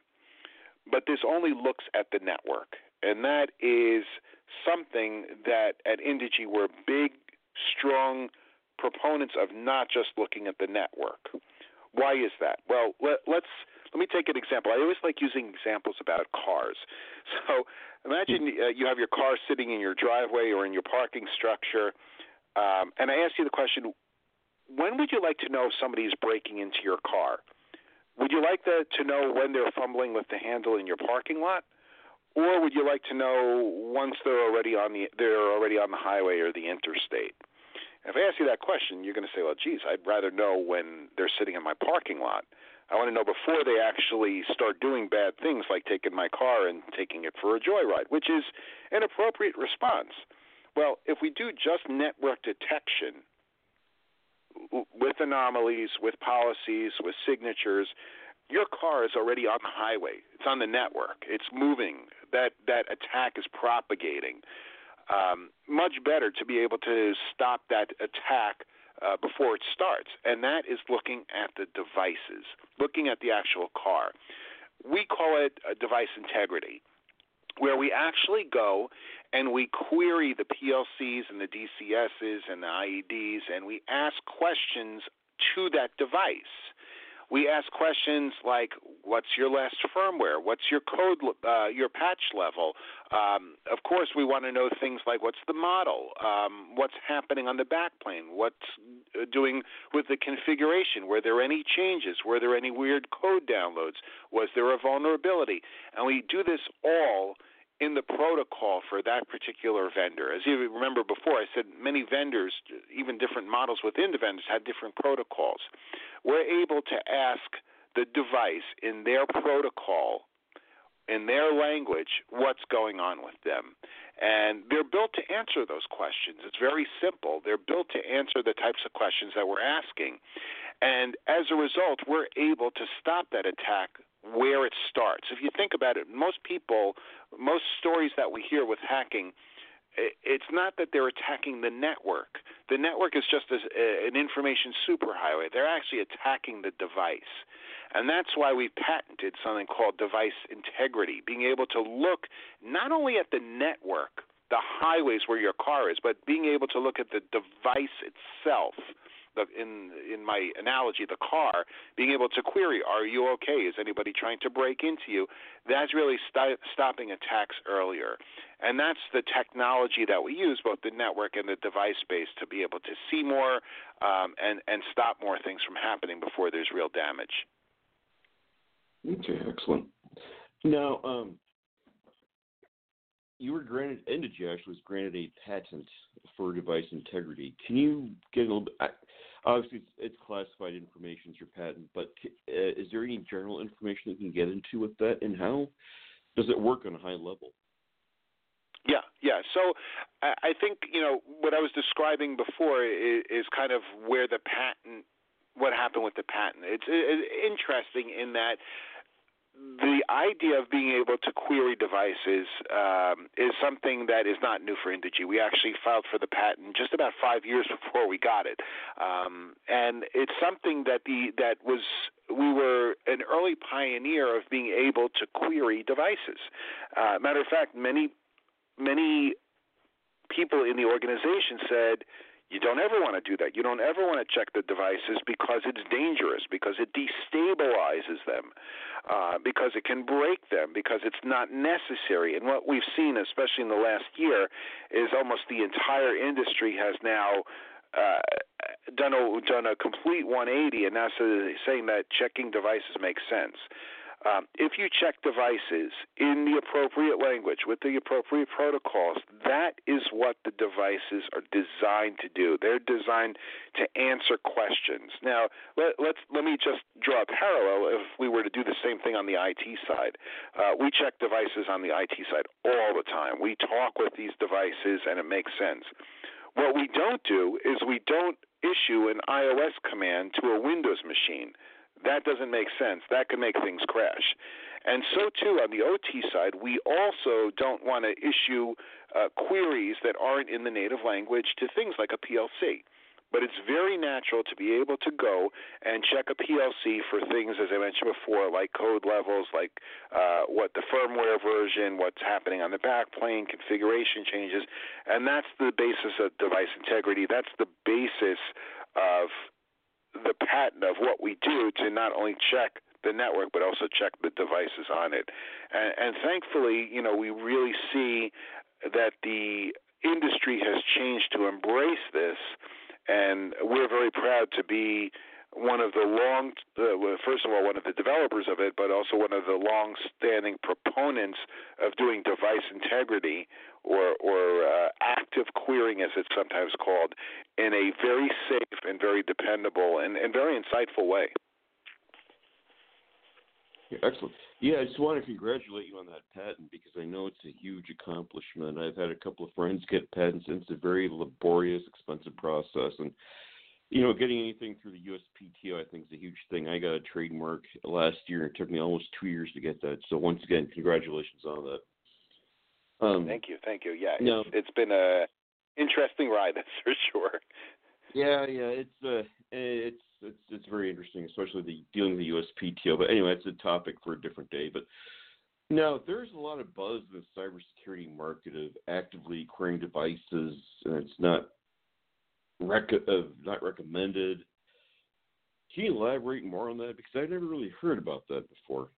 But this only looks at the network, and that is something that at Indigi we're big, strong proponents of, not just looking at the network. Why is that? Well, let, let's let me take an example. I always like using examples about cars. So imagine uh, you have your car sitting in your driveway or in your parking structure, um, and I ask you the question, when would you like to know if somebody is breaking into your car? Would you like the, to know when they're fumbling with the handle in your parking lot, or would you like to know once they're already on the they're already on the highway or the interstate? If I ask you that question, you're going to say, "Well, geez, I'd rather know when they're sitting in my parking lot. I want to know before they actually start doing bad things like taking my car and taking it for a joyride," which is an appropriate response. Well, if we do just network detection with anomalies, with policies, with signatures, your car is already on the highway. It's on the network. It's moving. That that attack is propagating. Um, much better to be able to stop that attack uh, before it starts, and that is looking at the devices, looking at the actual car. We call it a device integrity, where we actually go and we query the P L Cs and the D C Ss and the I E Ds, and we ask questions to that device. We ask questions like, what's your last firmware? What's your code, uh, your patch level? Um, of course, we want to know things like, what's the model? Um, what's happening on the backplane? What's doing with the configuration? Were there any changes? Were there any weird code downloads? Was there a vulnerability? And we do this all in the protocol for that particular vendor. As you remember before, I said many vendors, even different models within the vendors, had different protocols. We're able to ask the device in their protocol, in their language, what's going on with them. And they're built to answer those questions. It's very simple. They're built to answer the types of questions that we're asking. And as a result, we're able to stop that attack where it starts. If you think about it, most people, most stories that we hear with hacking, it's not that they're attacking the network. The network is just a, an information superhighway. They're actually attacking the device. And that's why we patented something called device integrity, being able to look not only at the network, the highways where your car is, but being able to look at the device itself. The, in in my analogy, the car, being able to query, are you okay? Is anybody trying to break into you? That's really st- stopping attacks earlier. And that's the technology that we use, both the network and the device space, to be able to see more um, and, and stop more things from happening before there's real damage. Okay, excellent. Now, um, you were granted, Indigi actually was granted a patent for device integrity. Can you get a little bit, I, obviously it's, it's classified information, it's your patent, but uh, is there any general information you can get into with that, and how does it work on a high level? Yeah, yeah. So I, I think, you know, what I was describing before is, is kind of where the patent, what happened with the patent. It's, it's interesting in that the idea of being able to query devices um, is something that is not new for Indegy. We actually filed for the patent just about five years before we got it, um, and it's something that the that was we were an early pioneer of being able to query devices. Uh, matter of fact, many many people in the organization said, you don't ever want to do that. You don't ever want to check the devices because it's dangerous, because it destabilizes them, uh, because it can break them, because it's not necessary. And what we've seen, especially in the last year, is almost the entire industry has now uh, done a done a complete one eighty, and now saying that checking devices makes sense. Um, if you check devices in the appropriate language with the appropriate protocols, that is what the devices are designed to do. They're designed to answer questions. Now, let, let's let me just draw a parallel. If we were to do the same thing on the I T side, uh, we check devices on the I T side all the time. We talk with these devices, and it makes sense. What we don't do is we don't issue an iOS command to a Windows machine. That doesn't make sense. That can make things crash. And so, too, on the O T side, we also don't want to issue uh, queries that aren't in the native language to things like a P L C. But it's very natural to be able to go and check a P L C for things, as I mentioned before, like code levels, like uh, what the firmware version, what's happening on the backplane, configuration changes. And that's the basis of device integrity. That's the basis of the patent of what we do to not only check the network but also check the devices on it. And, and thankfully, you know, we really see that the industry has changed to embrace this, and we're very proud to be one of the long, uh, first of all, one of the developers of it, but also one of the long-standing proponents of doing device integrity or, or uh, active querying, as it's sometimes called, in a very safe and very dependable and, and very insightful way. Yeah, excellent. Yeah, I just want to congratulate you on that patent because I know it's a huge accomplishment. I've had a couple of friends get patents, and it's a very laborious, expensive process, and you know, getting anything through the U S P T O, I think, is a huge thing. I got a trademark last year, and it took me almost two years to get that. So once again, congratulations on that. Um, thank you, thank you. Yeah, no, it's, it's been a interesting ride, that's for sure. Yeah, yeah, it's uh, it's it's it's very interesting, especially the dealing with the U S P T O. But anyway, it's a topic for a different day. But now there's a lot of buzz in the cybersecurity market of actively querying devices, and it's not rec- uh, not recommended. Can you elaborate more on that? Because I've never really heard about that before.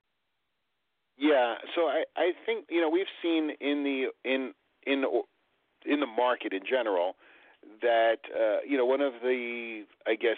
Yeah, so I, I think, you know, we've seen in the in in in the market in general that uh, you know, one of the, I guess,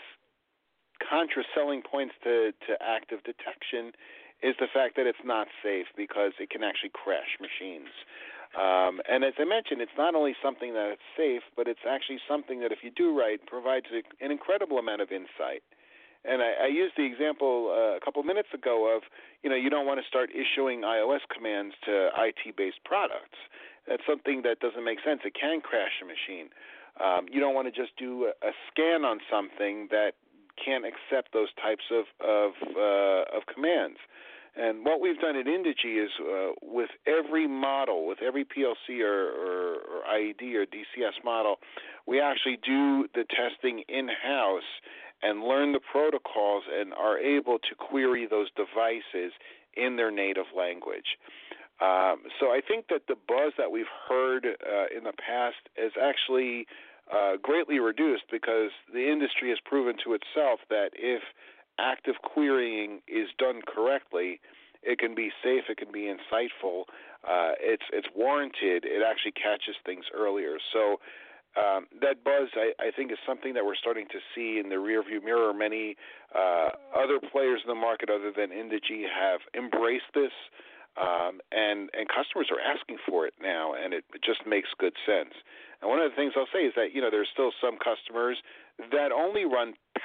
contra selling points to, to active detection is the fact that it's not safe because it can actually crash machines. Um, and as I mentioned, it's not only something that it's safe, but it's actually something that, if you do right, provides a, an incredible amount of insight. And I, I used the example uh, a couple minutes ago of, you know, you don't want to start issuing iOS commands to I T-based products. That's something that doesn't make sense. It can crash a machine. Um, you don't want to just do a, a scan on something that can't accept those types of of, uh, of commands. And what we've done at Indegy is uh, with every model, with every P L C or, or, or I E D or D C S model, we actually do the testing in-house and learn the protocols and are able to query those devices in their native language. Um, so I think that the buzz that we've heard uh, in the past is actually uh, greatly reduced because the industry has proven to itself that if active querying is done correctly, it can be safe, it can be insightful, uh, it's it's warranted, it actually catches things earlier. So um, that buzz, I, I think, is something that we're starting to see in the rearview mirror. Many uh, other players in the market other than Indegy have embraced this, um, and, and customers are asking for it now, and it, it just makes good sense. And one of the things I'll say is that, you know, there's still some customers that only run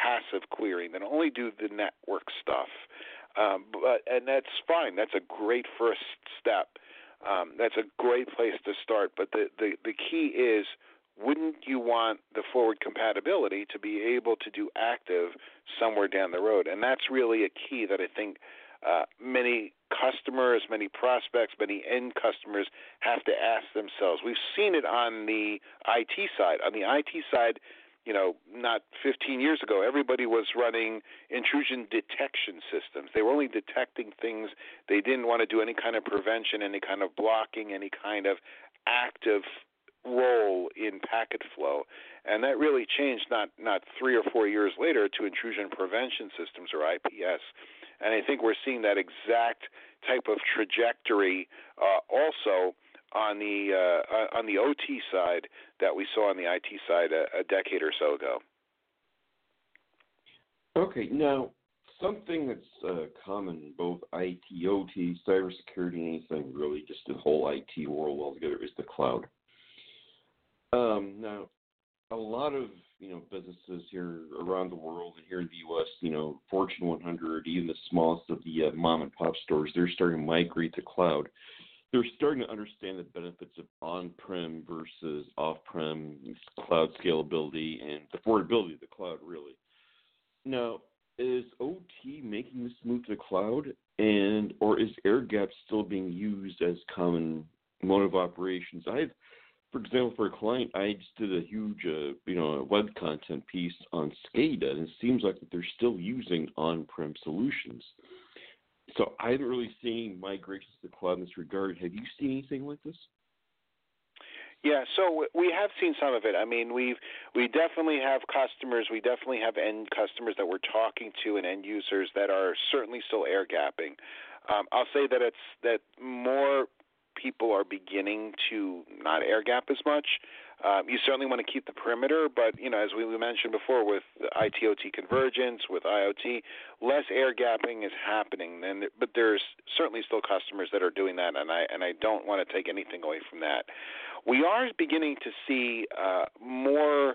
passive clearing. They don't only do the network stuff. Um, but and that's fine. That's a great first step. Um, that's a great place to start. But the, the, the key is, wouldn't you want the forward compatibility to be able to do active somewhere down the road? And that's really a key that I think uh, many customers, many prospects, many end customers have to ask themselves. We've seen it on the I T side. On the I T side, you know, not fifteen years ago, everybody was running intrusion detection systems. They were only detecting things. They didn't want to do any kind of prevention, any kind of blocking, any kind of active role in packet flow. And that really changed not, not three or four years later to intrusion prevention systems, or I P S. And I think we're seeing that exact type of trajectory uh, also on the uh, on the O T side that we saw on the I T side a, a decade or so ago. Okay, now something that's uh, common in both I T, O T, cybersecurity, anything really, just the whole I T world altogether, is the cloud. Um, now, a lot of you know businesses here around the world and here in the U S, you know, Fortune one hundred, even the smallest of the uh, mom and pop stores, they're starting to migrate to cloud. They're starting to understand the benefits of on-prem versus off-prem, cloud scalability, and the affordability of the cloud, really. Now, is O T making this move to the cloud, and or is air gap still being used as common mode of operations? I've, for example, for a client, I just did a huge, uh, you know, web content piece on SCADA, and it seems like that they're still using on-prem solutions. So I haven't really seen migrations to the cloud in this regard. Have you seen anything like this? Yeah, so we have seen some of it. I mean, we've we definitely have customers. We definitely have end customers that we're talking to and end users that are certainly still air gapping. Um, I'll say that it's that more people are beginning to not air gap as much. Um, you certainly want to keep the perimeter, but you know, as we mentioned before, with I T O T convergence, with I O T, less air gapping is happening. And but there's certainly still customers that are doing that, and I and I don't want to take anything away from that. We are beginning to see uh, more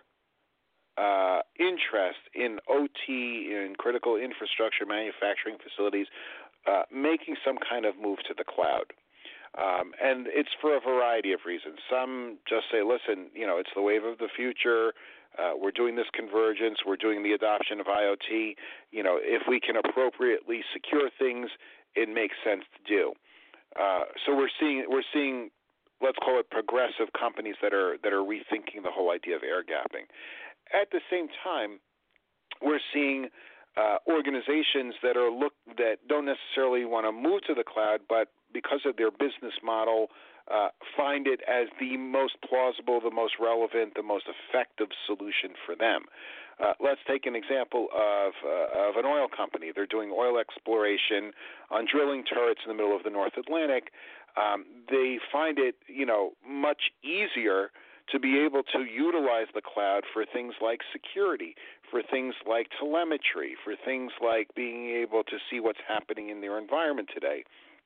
uh, interest in O T, in critical infrastructure, manufacturing facilities, uh, making some kind of move to the cloud. Um, and it's for a variety of reasons. Some just say, listen, you know, it's the wave of the future. Uh, we're doing this convergence. We're doing the adoption of I O T. You know, if we can appropriately secure things, it makes sense to do. Uh, so we're seeing we're seeing, let's call it progressive companies that are that are rethinking the whole idea of air gapping. At the same time, we're seeing uh, organizations that are look that don't necessarily want to move to the cloud, but because of their business model, uh, find it as the most plausible, the most relevant, the most effective solution for them. Uh, let's take an example of uh, of an oil company. They're doing oil exploration on drilling turrets in the middle of the North Atlantic. Um, they find it, you know, much easier to be able to utilize the cloud for things like security, for things like telemetry, for things like being able to see what's happening in their environment today.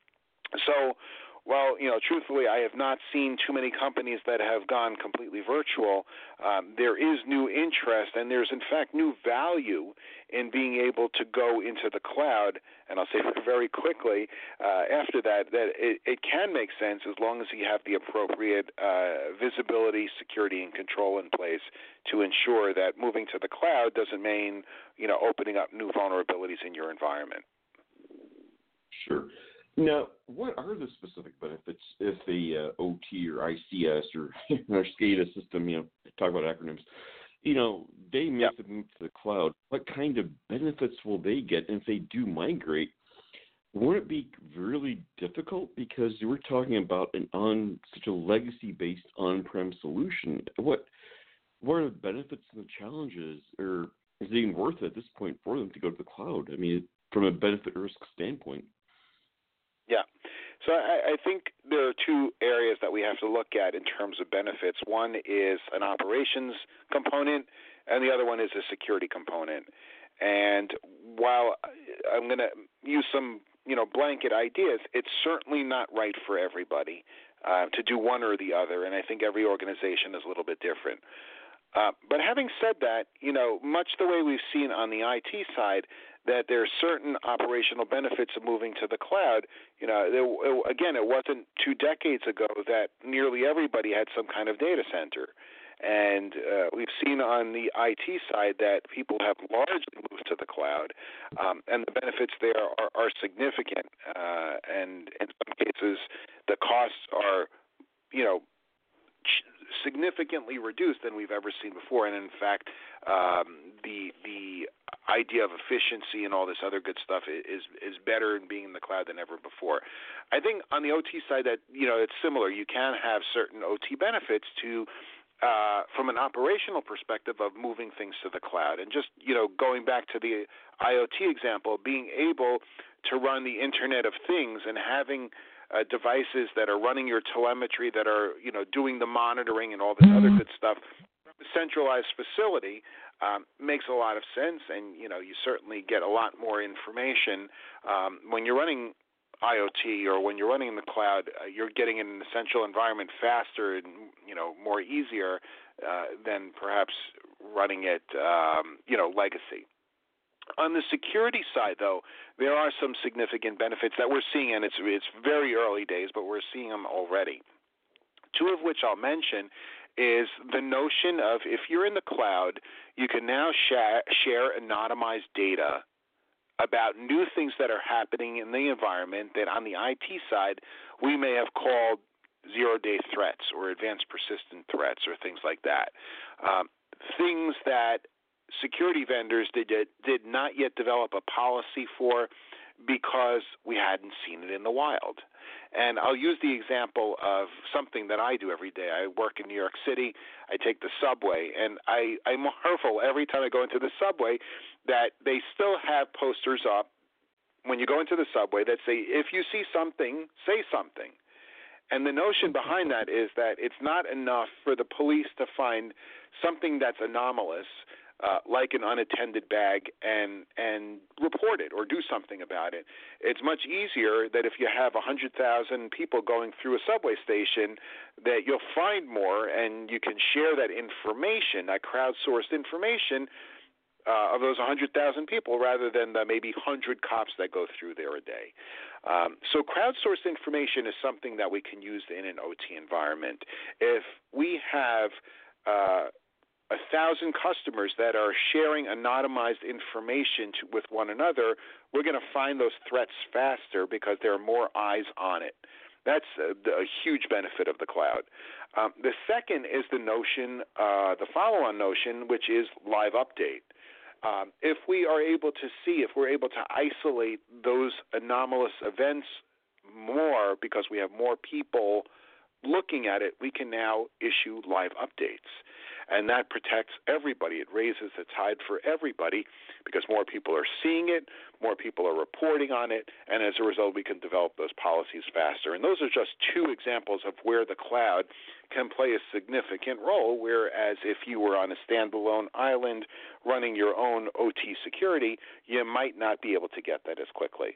So, well, you know, truthfully, I have not seen too many companies that have gone completely virtual. Um, there is new interest, and there's, in fact, new value in being able to go into the cloud. And I'll say very quickly uh, after that that it, it can make sense as long as you have the appropriate uh, visibility, security, and control in place to ensure that moving to the cloud doesn't mean, you know, opening up new vulnerabilities in your environment. Sure. Now, what are the specific benefits if the uh, O T or I C S or our SCADA system, you know, talk about acronyms, you know, they make yep. the move to the cloud? What kind of benefits will they get? And if they do migrate, won't it be really difficult because we're talking about an on such a legacy-based on-prem solution? What what are the benefits and the challenges, or is it even worth it at this point for them to go to the cloud? I mean, from a benefit-risk standpoint. Yeah. So I, I think there are two areas that we have to look at in terms of benefits. One is an operations component, and the other one is a security component. And while I'm going to use some, you know, blanket ideas, it's certainly not right for everybody uh, to do one or the other, and I think every organization is a little bit different. Uh, but having said that, you know, much the way we've seen on the I T side, that there are certain operational benefits of moving to the cloud. You know, there, it, again, it wasn't two decades ago that nearly everybody had some kind of data center. And uh, we've seen on the I T side that people have largely moved to the cloud, um, and the benefits there are, are significant. Uh, and in some cases, the costs are, you know, significantly reduced than we've ever seen before. And in fact, um, the the idea of efficiency and all this other good stuff is is better in being in the cloud than ever before. I think on the O T side that, you know, it's similar. You can have certain O T benefits to uh, from an operational perspective of moving things to the cloud. And just, you know, going back to the IoT example, being able to run the Internet of Things and having Uh, devices that are running your telemetry, that are, you know, doing the monitoring and all this other good stuff from a centralized facility um, makes a lot of sense. And, you know, you certainly get a lot more information. Um, when you're running IoT or when you're running in the cloud, uh, you're getting in an essential environment faster and, you know, more easier uh, than perhaps running it, um, you know, legacy. On the security side, though, there are some significant benefits that we're seeing, and it's it's very early days, but we're seeing them already. Two of which I'll mention is the notion of if you're in the cloud, you can now share, share anonymized data about new things that are happening in the environment that on the I T side we may have called zero-day threats or advanced persistent threats or things like that. Um, things that security vendors did did not yet develop a policy for because we hadn't seen it in the wild. And I'll use the example of something that I do every day. I work in New York City. I take the subway, and I, I marvel every time I go into the subway that they still have posters up when you go into the subway that say, if you see something, say something. And the notion behind that is that it's not enough for the police to find something that's anomalous, Uh, like an unattended bag, and and report it or do something about it. It's much easier that if you have one hundred thousand people going through a subway station, that you'll find more and you can share that information, that crowdsourced information uh, of those one hundred thousand people rather than the maybe one hundred cops that go through there a day. Um, so crowdsourced information is something that we can use in an O T environment. If we have uh, a thousand customers that are sharing anonymized information to, with one another, we're going to find those threats faster because there are more eyes on it. That's a, a huge benefit of the cloud. Um, the second is the notion, uh, the follow-on notion, which is live update. Um, if we are able to see, if we're able to isolate those anomalous events more because we have more people looking at it, we can now issue live updates. And that protects everybody. It raises the tide for everybody because more people are seeing it, more people are reporting on it, and as a result, we can develop those policies faster. And those are just two examples of where the cloud can play a significant role, whereas if you were on a standalone island running your own O T security, you might not be able to get that as quickly.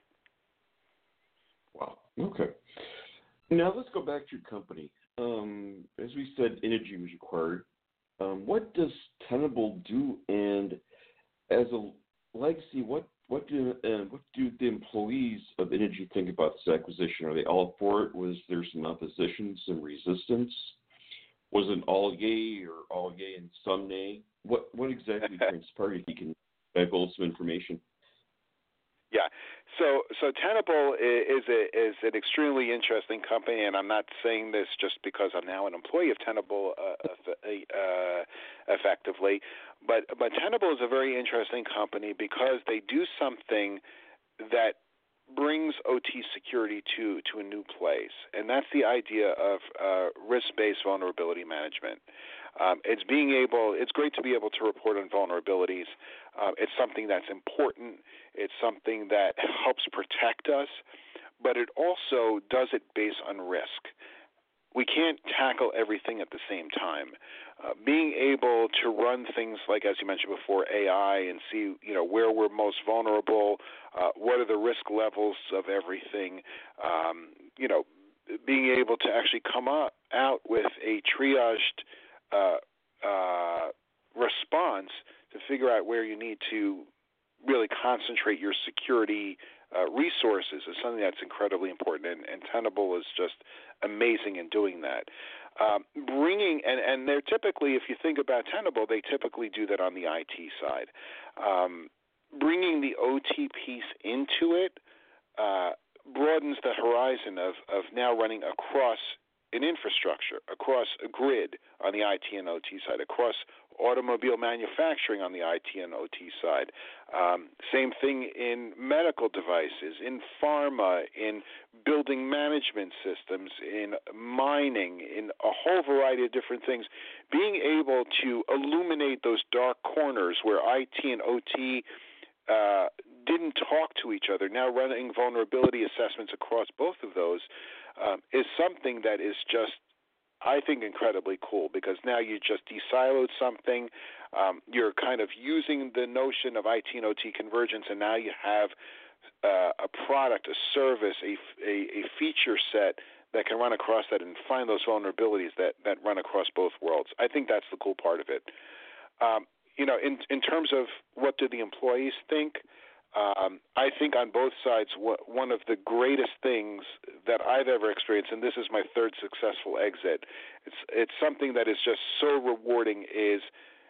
Wow. Okay. Now let's go back to your company. Um, as we said, Inigy was acquired. Um, what does Tenable do, and as a legacy, what what do uh, what do the employees of Inigy think about this acquisition? Are they all for it? Was there some opposition, some resistance? Was it all yay or all yay and some nay? What what exactly transpired? If you can divulge some information. Yeah, so so Tenable is a, is an extremely interesting company, and I'm not saying this just because I'm now an employee of Tenable uh, uh, effectively, but but Tenable is a very interesting company because they do something that brings O T security to to a new place, and that's the idea of uh, risk-based vulnerability management. Um, it's being able, it's great to be able to report on vulnerabilities. Uh, it's something that's important. It's something that helps protect us, but it also does it based on risk. We can't tackle everything at the same time. Uh, being able to run things like, as you mentioned before, A I and see, you know, where we're most vulnerable, uh, what are the risk levels of everything, um, you know, being able to actually come up, out with a triaged Uh, uh, response to figure out where you need to really concentrate your security uh, resources is something that's incredibly important, and, and Tenable is just amazing in doing that. Um, bringing and, and they're typically, if you think about Tenable, they typically do that on the I T side. Um, bringing the O T piece into it uh, broadens the horizon of, of now running across an infrastructure, across a grid on the I T and O T side, across automobile manufacturing on the I T and O T side. Um, same thing in medical devices, in pharma, in building management systems, in mining, in a whole variety of different things. Being able to illuminate those dark corners where I T and O T uh, didn't talk to each other, now running vulnerability assessments across both of those um, is something that is just, I think, incredibly cool, because now you just de-siloed something. Um, you're kind of using the notion of I T and O T convergence, and now you have uh, a product, a service, a, a, a feature set that can run across that and find those vulnerabilities that, that run across both worlds. I think that's the cool part of it. Um, you know, in, in terms of what do the employees think, Um, I think on both sides, one of the greatest things that I've ever experienced, and this is my third successful exit, it's it's something that is just so rewarding, is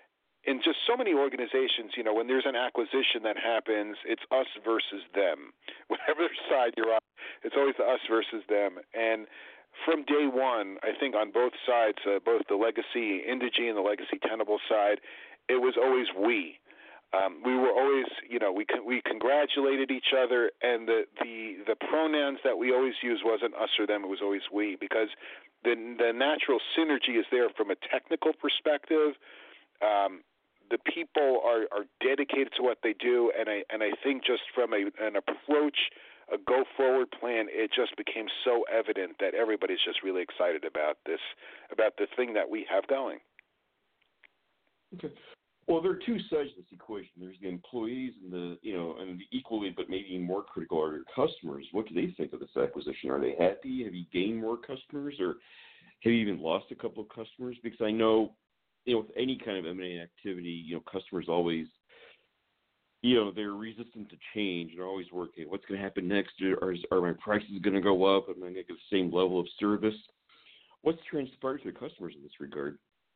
in just so many organizations, you know, when there's an acquisition that happens, it's us versus them. Whatever side you're on, it's always the us versus them. And from day one, I think on both sides, uh, both the legacy Indegy and the legacy Tenable side, it was always we. Um, we were always, you know, we we congratulated each other, and the, the, the pronouns that we always used wasn't us or them; it was always we, because the the natural synergy is there from a technical perspective. Um, the people are, are dedicated to what they do, and I and I think just from a, an approach, a go forward plan, it just became so evident that everybody's just really excited about this, about the thing that we have going. Okay. Well, there are two sides to this equation. There's the employees and the, you know, and the equally, but maybe more critical are your customers. What do they think of this acquisition? Are they happy? Have you gained more customers, or have you even lost a couple of customers? Because I know, you know, with any kind of M and A activity, you know, customers always, you know, they're resistant to change. They're always working. What's going to happen next? Are, are my prices going to go up? Am I going to get the same level of service? What's transpired to the customers in this regard?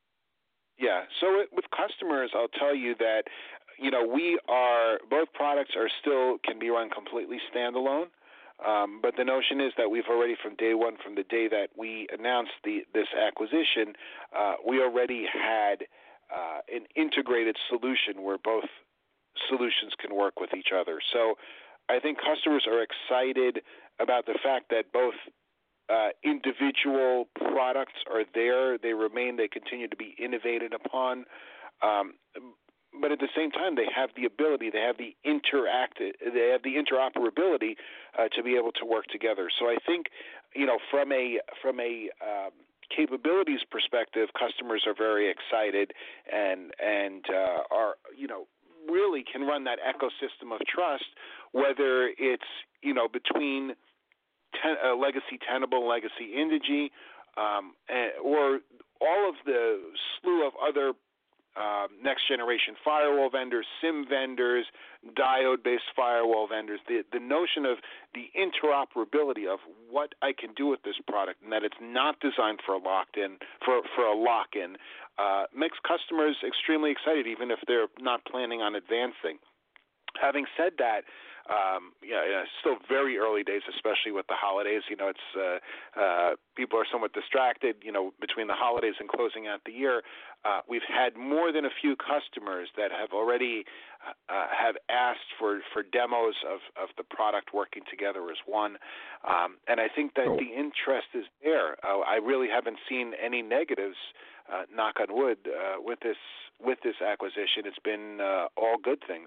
Yeah, so it, with customers, I'll tell you that, you know, we are, both products are still, can be run completely standalone, um, but the notion is that we've already, from day one, from the day that we announced the this acquisition, uh, we already had uh, an integrated solution where both solutions can work with each other. So I think customers are excited about the fact that both Uh, individual products are there. They remain. They continue to be innovated upon. Um, but at the same time, they have the ability. They have the interact. They have the interoperability uh, to be able to work together. So I think, you know, from a from a um, capabilities perspective, customers are very excited and and uh, are, you know, really can run that ecosystem of trust, whether it's, you know, between Ten, uh, legacy Tenable, legacy Indegy, um, and, or all of the slew of other uh, next-generation firewall vendors, SIEM vendors, diode-based firewall vendors. The, the notion of the interoperability of what I can do with this product, and that it's not designed for a locked-in, for for a lock-in, uh, makes customers extremely excited, even if they're not planning on advancing. Having said that, um, yeah, yeah, it's still very early days, especially with the holidays. You know, it's uh, uh, people are somewhat distracted, you know, between the holidays and closing out the year. Uh, we've had more than a few customers that have already uh, have asked for, for demos of, of the product working together as one. Um, and I think that oh. the interest is there. Uh, I really haven't seen any negatives, uh, knock on wood, uh, with this with this acquisition. It's been uh, all good things.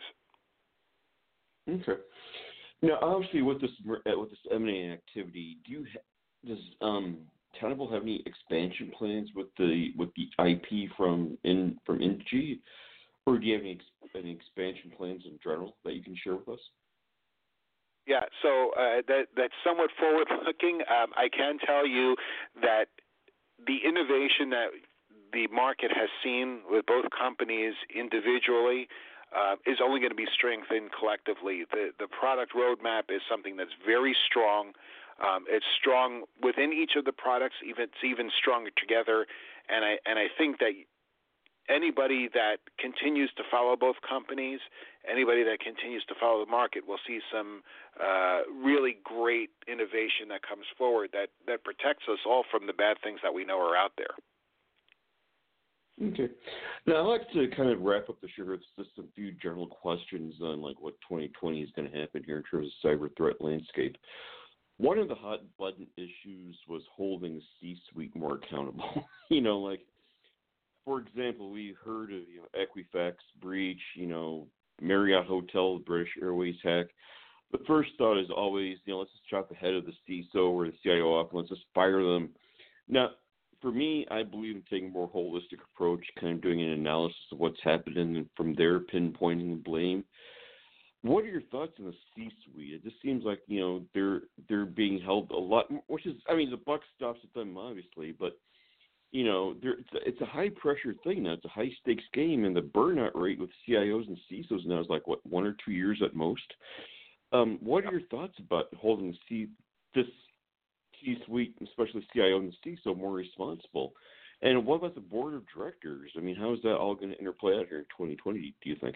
Okay. Now, obviously, with this with this M and A activity, do you ha- does um, Tenable have any expansion plans with the with the I P from in from Indegy, or do you have any any expansion plans in general that you can share with us? Yeah, so uh, that that's somewhat forward-looking. Um, I can tell you that the innovation that the market has seen with both companies individually uh, is only going to be strengthened collectively. The the product roadmap is something that's very strong. Um, it's strong within each of the products. Even it's even stronger together. And I and I think that anybody that continues to follow both companies, anybody that continues to follow the market, will see some uh, really great innovation that comes forward that, that protects us all from the bad things that we know are out there. Okay. Now, I'd like to kind of wrap up the show with just a few general questions on like what twenty twenty is going to happen here in terms of cyber threat landscape. One of the hot button issues was holding the C-suite more accountable. you know, like, for example, we heard of you know, Equifax breach, you know, Marriott Hotel, British Airways hack. The first thought is always, you know, let's just chop the head of the C I S O or the C I O off and let's just fire them. Now, for me, I believe in taking a more holistic approach, kind of doing an analysis of what's happening and from there pinpointing the blame. What are your thoughts on the C-suite? It just seems like, you know, they're they're being held a lot, which is, I mean, the buck stops at them, obviously, but, you know, it's a, it's a high-pressure thing now. It's a high-stakes game, and the burnout rate with C I Os and C I S Os now is like, what, one or two years at most? Um, what are your thoughts about holding C, this C-suite, especially C I O and C I S O, more responsible? And what about the board of directors? I mean, how is that all going to interplay out here in twenty twenty, do you think?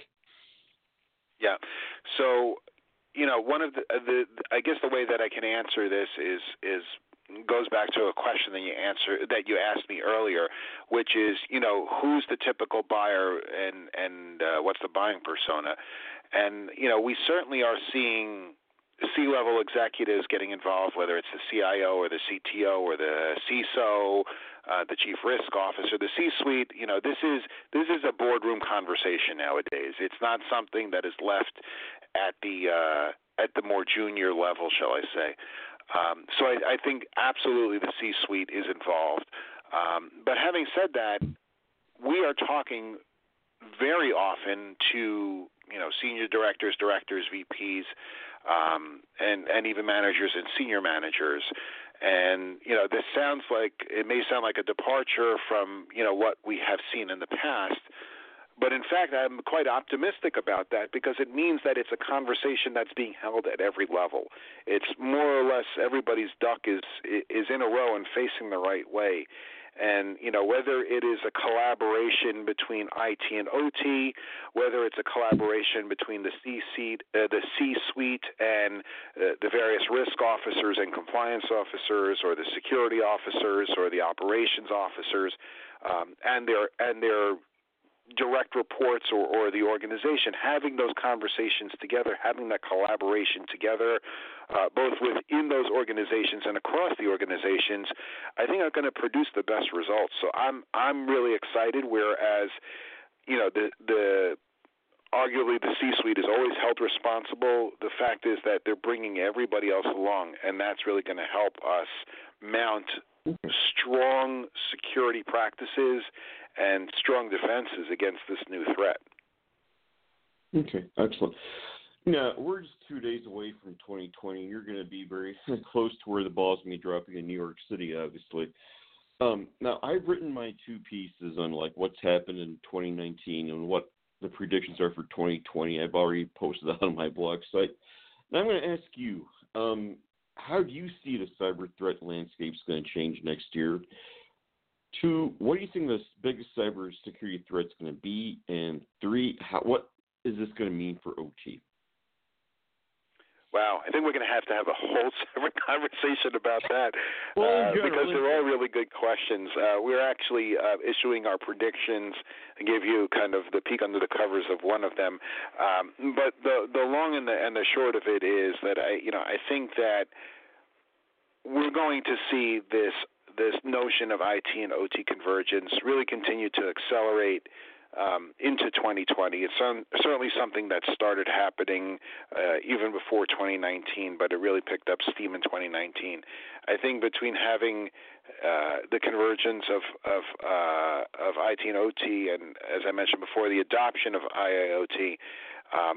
Yeah. So, you know, one of the, the I guess the way that I can answer this is is goes back to a question that you answer that you asked me earlier, which is, you know, who's the typical buyer and and uh, what's the buying persona? And you know, we certainly are seeing C-level executives getting involved, whether it's the C I O or the C T O or the C I S O, uh, the chief risk officer, the C-suite. You know, this is this is a boardroom conversation nowadays. It's not something that is left at the uh, at the more junior level, shall I say. Um, so I, I think absolutely the C-suite is involved. Um, but having said that, we are talking very often to, you know, senior directors, directors, V Ps, um, and, and even managers and senior managers. And, you know, this sounds like, it may sound like a departure from, you know, what we have seen in the past. But in fact, I'm quite optimistic about that because it means that it's a conversation that's being held at every level. It's more or less everybody's duck is is in a row and facing the right way. And, you know, whether it is a collaboration between I T and O T, whether it's a collaboration between the C-suite, uh, the C-suite and uh, the various risk officers and compliance officers, or the security officers, or the operations officers, um, and their and their direct reports or, or the organization, having those conversations together, having that collaboration together, uh, both within those organizations and across the organizations, I think are going to produce the best results. So I'm I'm really excited. Whereas, you know, the the arguably the C-suite is always held responsible. The fact is that they're bringing everybody else along, and that's really going to help us mount strong security practices and strong defenses against this new threat. Okay, excellent. Now, we're just two days away from twenty twenty. You're going to be very close to where the ball's going to be dropping in New York City, obviously. Um, now, I've written my two pieces on like what's happened in twenty nineteen and what the predictions are for twenty twenty. I've already posted that on my blog site. Now, I'm going to ask you, um, how do you see the cyber threat landscape is going to change next year? Two, what do you think the biggest cyber security threat is going to be? And three, how, what is this going to mean for O T? Wow, I think we're going to have to have a whole separate conversation about that well, uh, because they're all really good questions. Uh, we're actually uh, issuing our predictions and give you kind of the peek under the covers of one of them. Um, but the the long and the and the short of it is that I you know I think that we're going to see this this notion of I T and O T convergence really continue to accelerate Um, into twenty twenty. It's un- certainly something that started happening uh, even before twenty nineteen, but it really picked up steam in twenty nineteen. I think between having uh, the convergence of of, uh, of I T and O T, and as I mentioned before, the adoption of I I O T, um,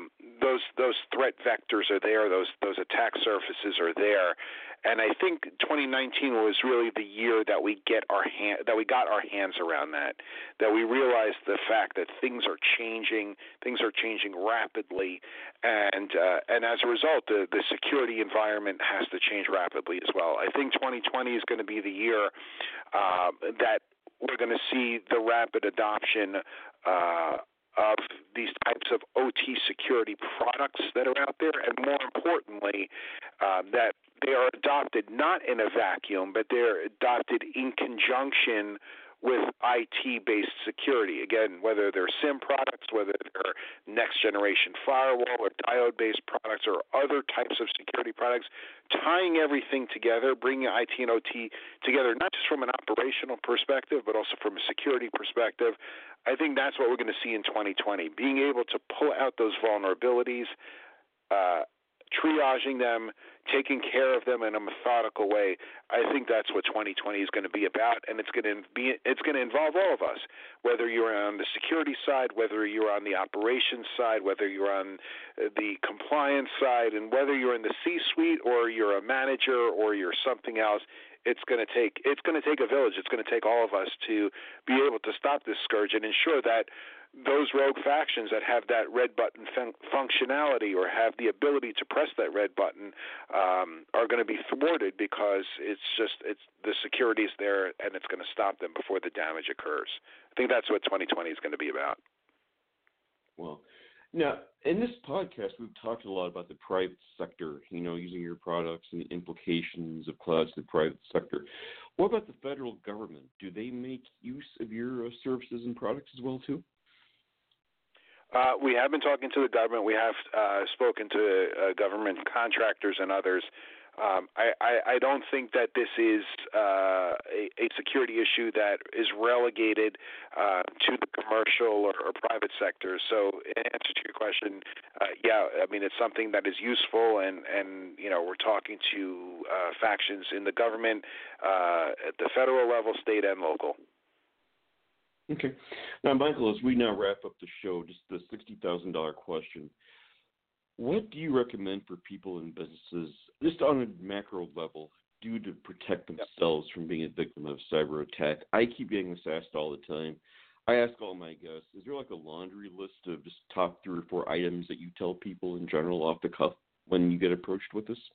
those those threat vectors are there, those those attack surfaces are there, and I think twenty nineteen was really the year that we get our hand that we got our hands around that, that we realized the fact that things are changing, things are changing rapidly, and uh, and as a result, the the security environment has to change rapidly as well. I think twenty twenty is going to be the year uh, that we're going to see the rapid adoption uh, of these types of O T security products that are out there, and more importantly, uh, that they are adopted not in a vacuum, but they're adopted in conjunction with I T-based security. Again, whether they're SIEM products, whether they're next-generation firewall or diode-based products or other types of security products, tying everything together, bringing I T and O T together, not just from an operational perspective, but also from a security perspective. I think that's what we're going to see in twenty twenty, being able to pull out those vulnerabilities, uh, triaging them, taking care of them in a methodical way. I think that's what twenty twenty is going to be about, and it's going to be it's going to involve all of us, whether you're on the security side, whether you're on the operations side, whether you're on the compliance side, and whether you're in the C-suite or you're a manager or you're something else. It's going to take it's going to take a village. It's going to take all of us to be able to stop this scourge and ensure that those rogue factions that have that red button fun- functionality or have the ability to press that red button um, are going to be thwarted, because it's just it's the security is there and it's going to stop them before the damage occurs. I think that's what twenty twenty is going to be about. Well, now, in this podcast, we've talked a lot about the private sector, you know, using your products and the implications of clouds in the private sector. What about the federal government? Do they make use of your uh, services and products as well, too? Uh, we have been talking to the government. We have uh, spoken to uh, government contractors and others. Um, I, I, I don't think that this is uh, a, a security issue that is relegated uh, to the commercial or, or private sector. So, in answer to your question, uh, yeah, I mean, it's something that is useful, and, and you know, we're talking to uh, factions in the government uh, at the federal level, state, and local. Okay. Now, Michael, as we now wrap up the show, just the sixty thousand dollars question. What do you recommend for people and businesses, just on a macro level, do to protect themselves from being a victim of cyber attack? I keep getting this asked all the time. I ask all my guests, is there like a laundry list of just top three or four items that you tell people in general off the cuff when you get approached with this?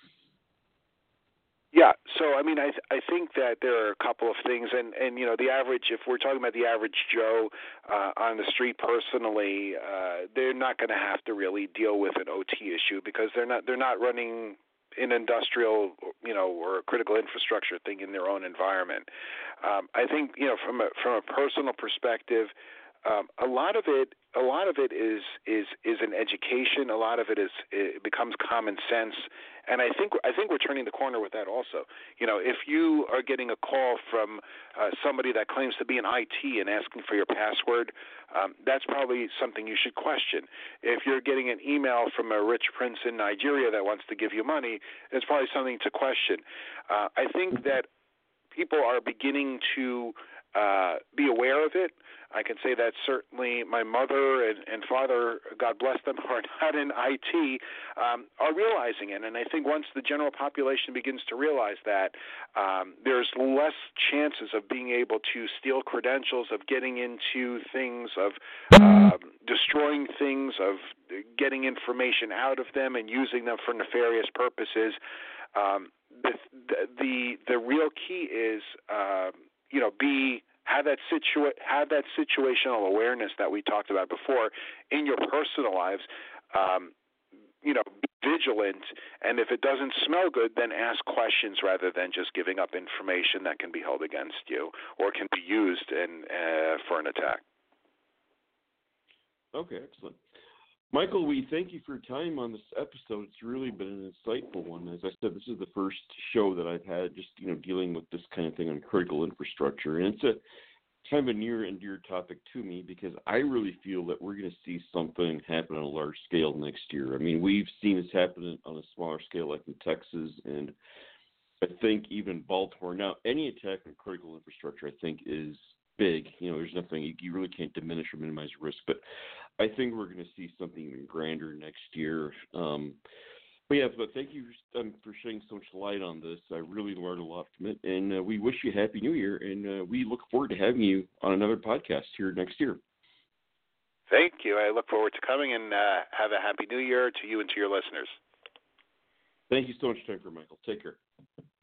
Yeah, so I mean, I th- I think that there are a couple of things, and, and you know, the average, if we're talking about the average Joe uh, on the street personally, uh, they're not going to have to really deal with an O T issue, because they're not they're not running an industrial, you know, or a critical infrastructure thing in their own environment. Um, I think, you know, from a from a personal perspective, um, a lot of it a lot of it is is is an education. A lot of it is it becomes common sense. And I think I think we're turning the corner with that also. You know, if you are getting a call from uh, somebody that claims to be in I T and asking for your password, um, that's probably something you should question. If you're getting an email from a rich prince in Nigeria that wants to give you money, it's probably something to question. Uh, I think that people are beginning to uh, be aware of it. I can say that certainly my mother and, and father, God bless them, who are not in I T, um, are realizing it. And I think once the general population begins to realize that, um, there's less chances of being able to steal credentials, of getting into things, of um, destroying things, of getting information out of them and using them for nefarious purposes. Um, the, the the real key is, uh, you know, be have that situa- have that situational awareness that we talked about before in your personal lives. Um, you know, be vigilant, and if it doesn't smell good, then ask questions rather than just giving up information that can be held against you or can be used in uh, for an attack. Okay, excellent. Michael, we thank you for your time on this episode. It's really been an insightful one. As I said, this is the first show that I've had just, you know, dealing with this kind of thing on critical infrastructure. And it's a kind of a near and dear topic to me, because I really feel that we're going to see something happen on a large scale next year. I mean, we've seen this happen on a smaller scale like in Texas, and I think even Baltimore. Now, any attack on critical infrastructure, I think, is big. You know, there's nothing you, you really can't diminish or minimize risk. But I think we're going to see something even grander next year. Um, but yeah, but thank you um, for shedding so much light on this. I really learned a lot from it, and uh, we wish you a Happy New Year, and uh, we look forward to having you on another podcast here next year. Thank you. I look forward to coming, and uh, have a Happy New Year to you and to your listeners. Thank you so much, Jennifer Michael. Take care.